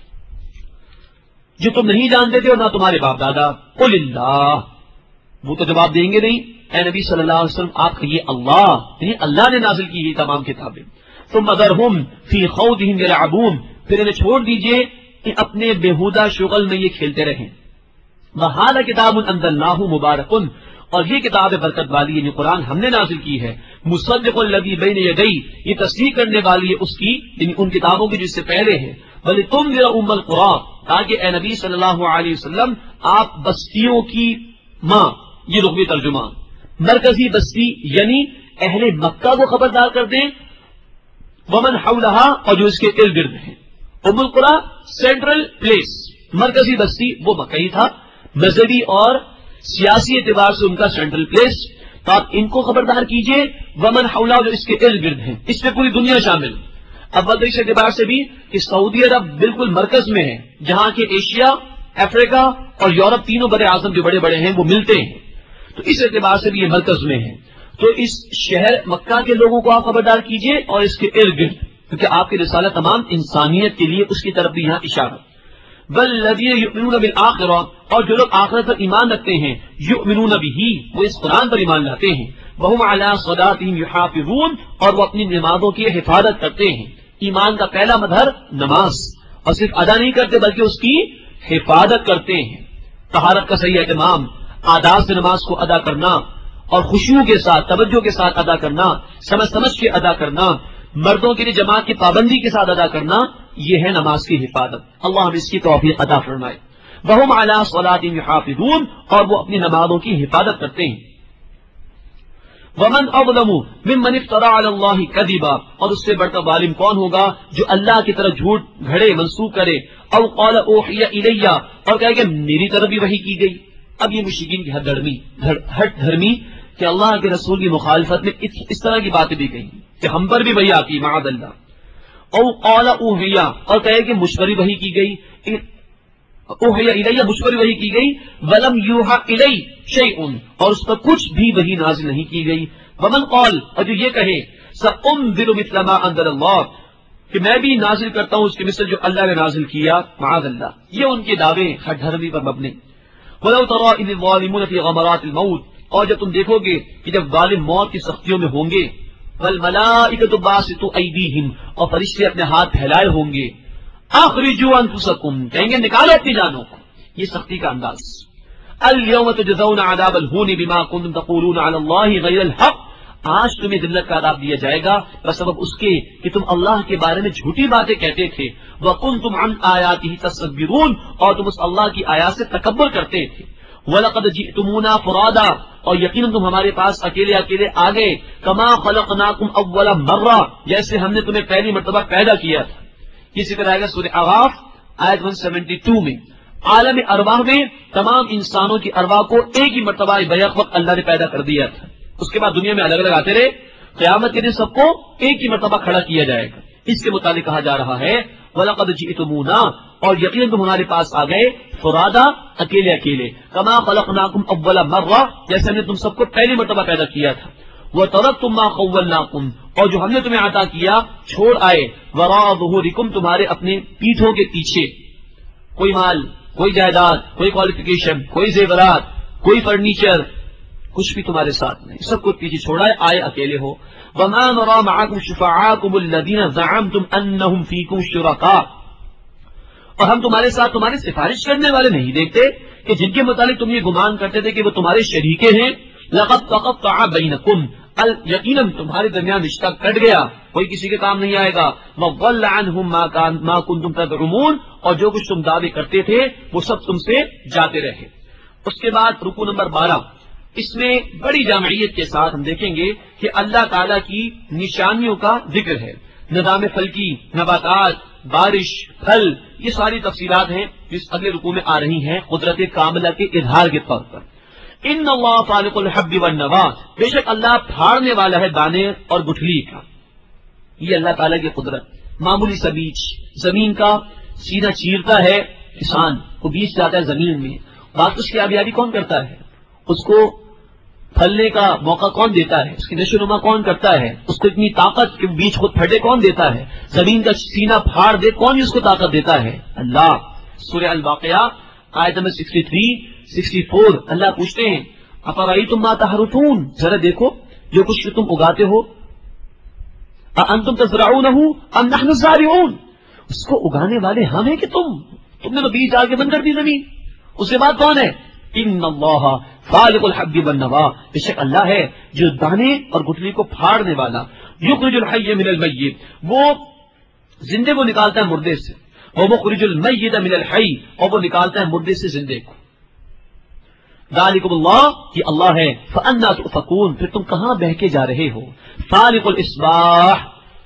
جو تم نہیں جانتے تھے اور نہ تمہارے باپ دادا. قُلِ اللَّهُ، وہ تو جواب دیں گے نہیں. اے نبی صلی اللہ علیہ وسلم آپ کہیے اللہ، یعنی اللہ نے نازل کی یہ تمام کتابیں. ثُمَّ ذَرْهُمْ فِي خَوْضِهِمْ يَلْعَبُونَ، پھر انہیں چھوڑ دیجئے کہ اپنے بےہودہ شغل میں یہ کھیلتے رہیں. وَهَذَا كِتَابٌ أَنزَلْنَاهُ مُبَارَكٌ، اور یہ کتاب برکت والی یعنی قرآن ہم نے نازل کی ہے. مصدق الذی بین یدی، یہ تصدیق کرنے والی ہے اس کی یعنی ان کتابوں کی جس سے پہلے ہے. وَلِتُنذِرَ أُمَّ الْقُرَىٰ، تاکہ اے نبی صلی اللہ علیہ وسلم آپ بستیوں کی ماں، یہ لغوی ترجمہ، مرکزی بستی یعنی اہل مکہ کو خبردار کر دیں. ومن حولہا، اور جو اس کے ارد گرد ہیں. ام القریٰ سینٹرل پلیس، مرکزی بستی وہ مکہ ہی تھا، مذہبی اور سیاسی اعتبار سے ان کا سینٹرل پلیس. تو آپ ان کو خبردار کیجئے. ومن حولہا، جو اس کے ارد گرد ہیں، اس میں پوری دنیا شامل. اول اس اعتبار سے بھی کہ سعودی عرب بالکل مرکز میں ہے، جہاں کے ایشیا، افریقہ اور یورپ تینوں بڑے اعظم جو بڑے بڑے ہیں وہ ملتے ہیں، تو اس اعتبار سے بھی یہ مرکز میں ہے. تو اس شہر مکہ کے لوگوں کو آپ خبردار کیجئے اور اس کے ارد گرد، کیونکہ آپ کی رسالت تمام انسانیت کے لیے اس کی طرف بھی یہاں اشارہ. والذین یؤمنون بالآخرہ، اور جو لوگ آخرت پر ایمان رکھتے ہیں، یؤمنون بہ، وہ اس قرآن پر ایمان لاتے ہیں. وہم علی صلاتہم یحافظون، اور وہ اپنی نمازوں کی حفاظت کرتے ہیں. ایمان کا پہلا مظہر نماز، اور صرف ادا نہیں کرتے بلکہ اس کی حفاظت کرتے ہیں. طہارت کا صحیح اہتمام، آداب سے نماز کو ادا کرنا اور خشوع کے ساتھ توجہ کے ساتھ ادا کرنا، سمجھ سمجھ کے ادا کرنا، مردوں کے لیے جماعت کی پابندی کے ساتھ ادا کرنا، یہ ہے نماز کی حفاظت. اللہ ہمیں اس کی توفیق عطا فرمائے. وہم علی صلاتہم یحافظون، اور وہ اپنی نمازوں کی حفاظت کرتے ہیں. ومن اظلم ممن افترى علی اللہ کذبا، اور اس سے بڑھ کر ظالم کون ہوگا جو اللہ کی طرف جھوٹ گھڑے منسوب کرے. او قال اوحی الی، اور کہے کہ میری طرف بھی وحی کی گئی. اب یہ مشرکین کی ہٹ دھرمی ہٹ دھرمی کہ اللہ کے رسول کی مخالفت میں اس طرح کی باتیں بھی کہیں کہ ہم پر بھی وحی آتی معاذ اللہ. او قال اوحی، اور کہے کہ مجھ پر بھی وحی کی گئی. اوحی الی، مجھ پر وحی کی گئی. ولم یوحى الی شیء، اور اس پر کچھ بھی وحی نازل نہیں کی گئی. ومن قال، اور جو یہ کہے سأنزل مثل ما انزل اللہ، کہ میں بھی نازل کرتا ہوں اس کے مثل جو اللہ نے نازل کیا، معاذ اللہ. یہ ان کے دعوے ہٹ دھرمی پر مبنی. ولو ترى اذ الظالمون في غمرات الموت، اور جب تم دیکھو گے کہ جب ظالم موت کی سختیوں میں ہوں گے. والملائکۃ باسطوا ایدیہم، اور فرشتے اپنے ہاتھ پھیلائے ہوں گے. اخرجوا انفسکم، کہیں گے نکالو اپنی جانوں کو. یہ سختی کا انداز. الیوم تجزون عذاب الہون بما کنتم تقولون علی اللہ غیر الحق، آج تمہیں ذلت کا عذاب دیا جائے گا بسبب اس کے کہ تم اللہ کے بارے میں جھوٹی باتیں کہتے تھے. وکنتم عن آیاتہ تستكبرون، اور تم اس اللہ کی آیات سے تکبر کرتے تھے. وَلَقَدْ جِئْتُمُونَا فُرَادًا، اور یقیناً تم ہمارے پاس اکیلے اکیلے آ گئے. کما خلقناکم اول مرہ، جیسے ہم نے تمہیں پہلی مرتبہ پیدا کیا تھا. یہ ذکر آئے گا سورہ اعراف آیت ایک سو بہتر میں. عالم ارواح میں تمام انسانوں کی ارواح کو ایک ہی مرتبہ بیک وقت اللہ نے پیدا کر دیا تھا. اس کے بعد دنیا میں الگ الگ آتے رہے. قیامت کے دن سب کو ایک ہی مرتبہ کھڑا کیا جائے گا. اس کے متعلق کہا جا رہا ہے وَلَقَدْ جِئْتُمُونَا، اور یقیناً تم ہمارے پاس آ گئے فرادا، اکیلے اکیلے. کما خلقناکم اول مرہ، جیسے ہم نے تم سب کو پہلی مرتبہ پیدا کیا تھا. وَتَرَكْتُم مَّا خَوَّلْنَاكُمْ، اور جو ہم نے تمہیں عطا کیا چھوڑ آئے. وَرَاءَ ظُهُورِكُمْ، تمہارے اپنے پیٹھوں کے پیچھے. کوئی مال، کوئی جائیداد، کوئی کوالیفیکیشن، کوئی زیورات، کوئی فرنیچر، کچھ بھی تمہارے ساتھ نہیں، سب کو پیچھے چھوڑا ہے، آئے اکیلے ہو. وَمَا نَرَىٰ مَعَكُمْ شُفَعَاءَكُمُ الَّذِينَ زَعَمْتُمْ أَنَّهُمْ فِيكُمْ شُرَكَاءُ، اور ہم تمہارے ساتھ تمہاری سفارش کرنے والے نہیں دیکھتے کہ جن کے متعلق تم یہ گمان کرتے تھے کہ وہ تمہارے شریکے ہیں. لَقَدْ تَقَطَّعَ بَيْنَكُمْ، یقیناً تمہارے درمیان رشتہ کٹ گیا، کوئی کسی کے کام نہیں آئے گا. وَضَلَّ عَنْهُمْ مَا كَانَ مَا كُنتُمْ تَزْعُمُونَ، اور جو کچھ تم دعوے کرتے تھے وہ سب تم سے جاتے رہے. اس کے بعد رکوع نمبر بارہ، اس میں بڑی جامعیت کے ساتھ ہم دیکھیں گے کہ اللہ تعالیٰ کی نشانیوں کا ذکر ہے. نظام فلکی، نباتات، بارش، پھل، یہ ساری تفصیلات ہیں جس اگلے رکوع میں آ رہی ہیں قدرت کاملہ کے اظہار کے طور پر. ان اللہ فالق الحب والنوا، بے شک اللہ پھاڑنے والا ہے دانے اور گٹھلی کا. یہ اللہ تعالیٰ کی قدرت. معمولی سا بیج زمین کا سیدھا چیرتا ہے کسان، وہ بیج جاتا ہے زمین میں، بات اس کی آبیاری کون کرتا ہے؟ اس کو پھلنے کا موقع کون دیتا ہے؟ اس کی نشو نما کون کرتا ہے؟ اس کو اتنی طاقت کہ بیج خود پھٹے کون دیتا ہے؟ زمین کا سینہ پھاڑ دے کون اس کو طاقت دیتا ہے؟ اللہ. سورہ الواقعہ آیت نمبر تیسٹھ، چوالیس اللہ پوچھتے ہیں افرأیتم ما تحرثون، ذرا دیکھو جو کچھ تم اگاتے ہو، اانتم تزرعونہ ام نحن الزارعون، اس کو اگانے والے ہم ہیں کہ تم تم نے تو بیج ڈال کے بند کر دی زمین. اس کے بعد کون ہے؟ ان اللہ فالق الحب والنوا، بے شک اللہ ہے جو دانے اور گٹھلی کو پھاڑنے والا. یخرج الحی من المیت، وہ زندے کو نکالتا ہے مردے سے، ومخرج المیت من الحی، اور وہ نکالتا ہے مردے سے زندے کو. ذالکم اللہ، یہ اللہ ہے. فانا تؤفکون، پھر تم کہاں بہ کے جا رہے ہو. فالق الاصباح،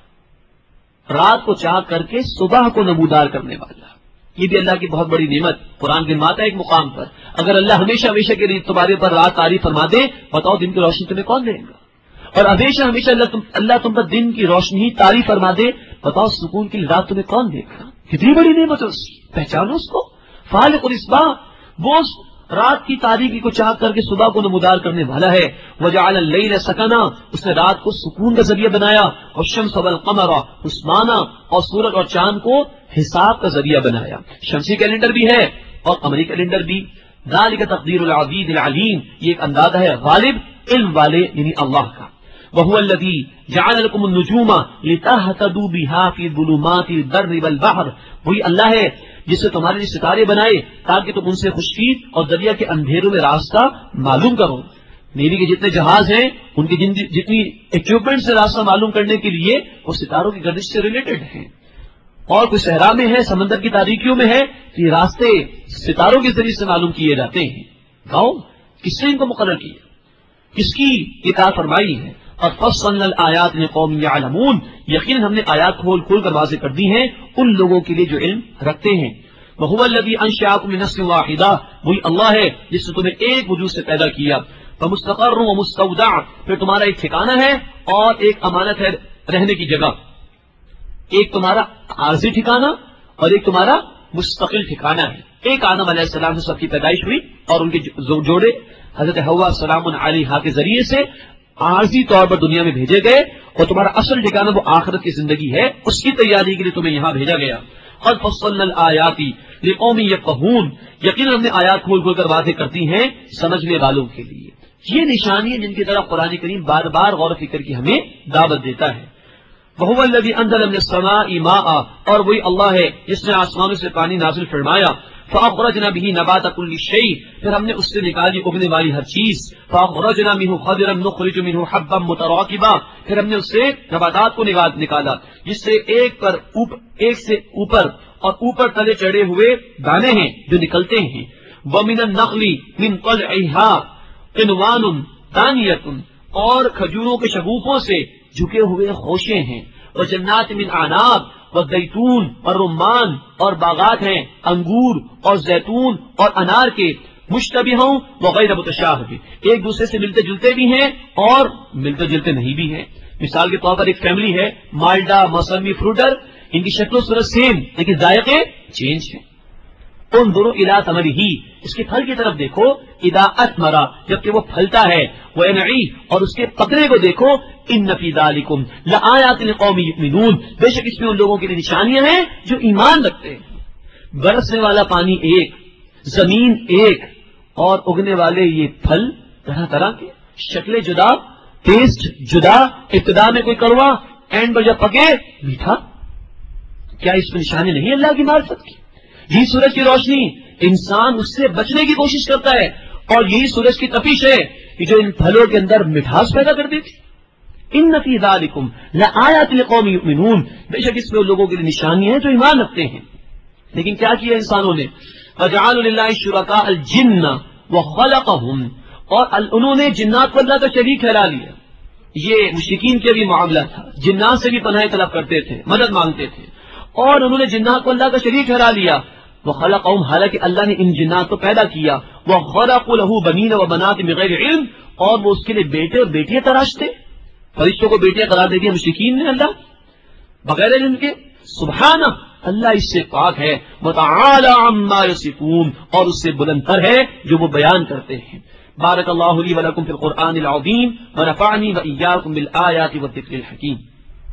رات کو چاک کر کے صبح کو نمودار کرنے والا. یہ بھی اللہ کی بہت بڑی نعمت. قرآن کے ماتا ایک مقام پر اگر اللہ ہمیشہ ہمیشہ کے لیے تمہارے پر رات تاریخ فرما دے، بتاؤ دن کی روشنی تمہیں کون دے گا؟ اور ہمیشہ ہمیشہ اللہ تم اللہ تم پر دن کی روشنی تاریخ فرما دے، بتاؤ سکون کی رات تمہیں کون دے گا؟ کتنی بڑی نعمت ہے اس کی، پہچانو اس کو. فالق الاصباح، وہ رات کی تاریکی کو چاک کر کے صبح کو نمودار کرنے والا ہے. وجعل اللیل سکنا، اس نے رات کو سکون کا ذریعہ بنایا. والشمس والقمر حسبانا، اور سورج اور چاند کو حساب کا ذریعہ بنایا. شمسی کیلنڈر بھی ہے اور قمری کیلنڈر بھی. ذالک تقدیر العزیز العلیم، یہ ایک اندازہ ہے غالب علم والے یعنی اللہ کا. وهو الذی جعل لكم النجوم لتهتدوا بها في ظلمات البر والبحر، وہی اللہ ہے جس نے تمہارے لیے ستارے بنائے تاکہ تم ان سے خشکی اور دریا کے اندھیروں میں راستہ معلوم کرو. نیوی کے جتنے جہاز ہیں ان کی جتنی اکوپمنٹ سے راستہ معلوم کرنے کے لیے وہ ستاروں کی گردش سے ریلیٹڈ ہیں. اور کوئی صحرا میں ہے، سمندر کی تاریکیوں میں ہے، تو یہ راستے ستاروں کے ذریعے سے معلوم کیے جاتے ہیں. گاؤ کس نے ان کو مقرر کیا؟ کس کی اطاعت فرمائی ہے؟ اور فصلنا الآیات لقوم یعلمون، یقیناً ہم نے آیات کھول کھول کر واضح کر دی ہیں ان لوگوں کے لیے جو علم رکھتے ہیں. وهو الذی انشأکم من نفس واحدہ، وہی اللہ ہے جس نے تمہیں ایک وجود سے پیدا کیا. فمستقر ومستودع، پھر تمہارا ایک ٹھکانہ ہے اور ایک امانت ہے رہنے کی جگہ. ایک تمہارا عارضی ٹھکانہ اور ایک تمہارا مستقل ٹھکانہ ہے. ایک آدم علیہ السلام سے سب کی پیدائش ہوئی اور ان کے جوڑے حضرت حوا سلام علیہا کے ذریعے سے عارضی طور پر دنیا میں بھیجے گئے، اور تمہارا اصل ٹھکانہ وہ آخرت کی زندگی ہے، اس کی تیاری کے لیے تمہیں یہاں بھیجا گیا. قد فصلنا الآیات لقوم یفقہون، یقیناً ہم نے آیات کھول کھول کر واضح کرتی ہیں سمجھنے والوں کے لیے. یہ نشانی جن کی طرف قرآن کریم بار بار غور و فکر کی ہمیں دعوت دیتا ہے. وهو الذی انزل من السماء ماء، اور وہی اللہ ہے جس نے آسمانوں سے پانی نازل فرمایا. فاخرجنا به نبات كل شيء، پھر ہم نے اس سے نکالی اگنے والی ہر چیز. فاخرجنا منه خضرا نخرج منه حبا متراكبا، پھر ہم نے اس سے نباتات کو نکالا جس سے ایک پر اوپر ایک سے اوپر اور اوپر تلے چڑھے ہوئے دانے ہیں جو نکلتے ہیں. ومن النخل من طلعها قنوان دانیة، اور کھجوروں کے شگوفوں سے جھکے ہوئے خوشے ہیں. وجنات من اعناب والزیتون اور رمان، اور باغات ہیں انگور اور زیتون اور انار کے. مشتبہ وغیر متشابہ، ایک دوسرے سے ملتے جلتے بھی ہیں اور ملتے جلتے نہیں بھی ہیں. مثال کے طور پر ایک فیملی ہے مالڈا موسمی فروٹر، ان کی شکل و صورت سیم لیکن ذائقے چینج ہیں. انظروا الی ثمرہ، اس کے پھل کی طرف دیکھو. اذا اثمر، جبکہ وہ پھلتا ہے. وینعی، اور اس کے پکنے کو دیکھو. ان فی ذالکم لآیات لقوم یؤمنون، بے شک اس میں ان لوگوں کے لیے نشانیاں ہیں جو ایمان رکھتے ہیں. برسنے والا پانی ایک، زمین ایک، اور اگنے والے یہ پھل طرح طرح کے، شکلیں جدا، ٹیسٹ جدا. ابتدا میں کوئی کڑوا، اینڈ پر جب پکے میٹھا. کیا اس میں نشانی نہیں اللہ کی معرفت کی؟ یہی سورج کی روشنی، انسان اس سے بچنے کی کوشش کرتا ہے، اور یہی سورج کی تپش ہے کہ جو ان پھلوں کے اندر مٹھاس پیدا کر دیتی. ان فی ذالکم لآیات لقوم یؤمنون، بے شک اس میں ان لوگوں کے لیے نشانیاں ہیں جو ایمان رکھتے ہیں. لیکن کیا کیا انسانوں نے؟ وجعلوا للہ شرکاء الجن وخلقهم، اور انہوں نے جنات کو اللہ کا شریک ٹھہرا لیا. یہ مشرکین کے بھی معاملہ تھا، جنات سے بھی پناہ طلب کرتے تھے، مدد مانگتے تھے، اور انہوں نے جنات کو اللہ کا شریک ٹھہرا لیا. وہ خلقہم، حالانکہ اللہ نے ان جنات کو پیدا کیا، وہ خلقوا لہ بنین و بنات بغیر علم، اور وہ اس کے لیے بیٹے اور بیٹیاں تراشتے، فرشتوں کو بیٹیاں قرار دے دیا مشرکین نے اللہ بغیر علم کے. سبحانہ، اللہ اس سے پاک ہے، وتعالی عما یصفون، اور اس سے بلند تر ہے جو وہ بیان کرتے ہیں. بارک اللہ لی ولکم فی القرآن العظیم ونفعنی وإیاکم بالآیات والذکر الحکیم.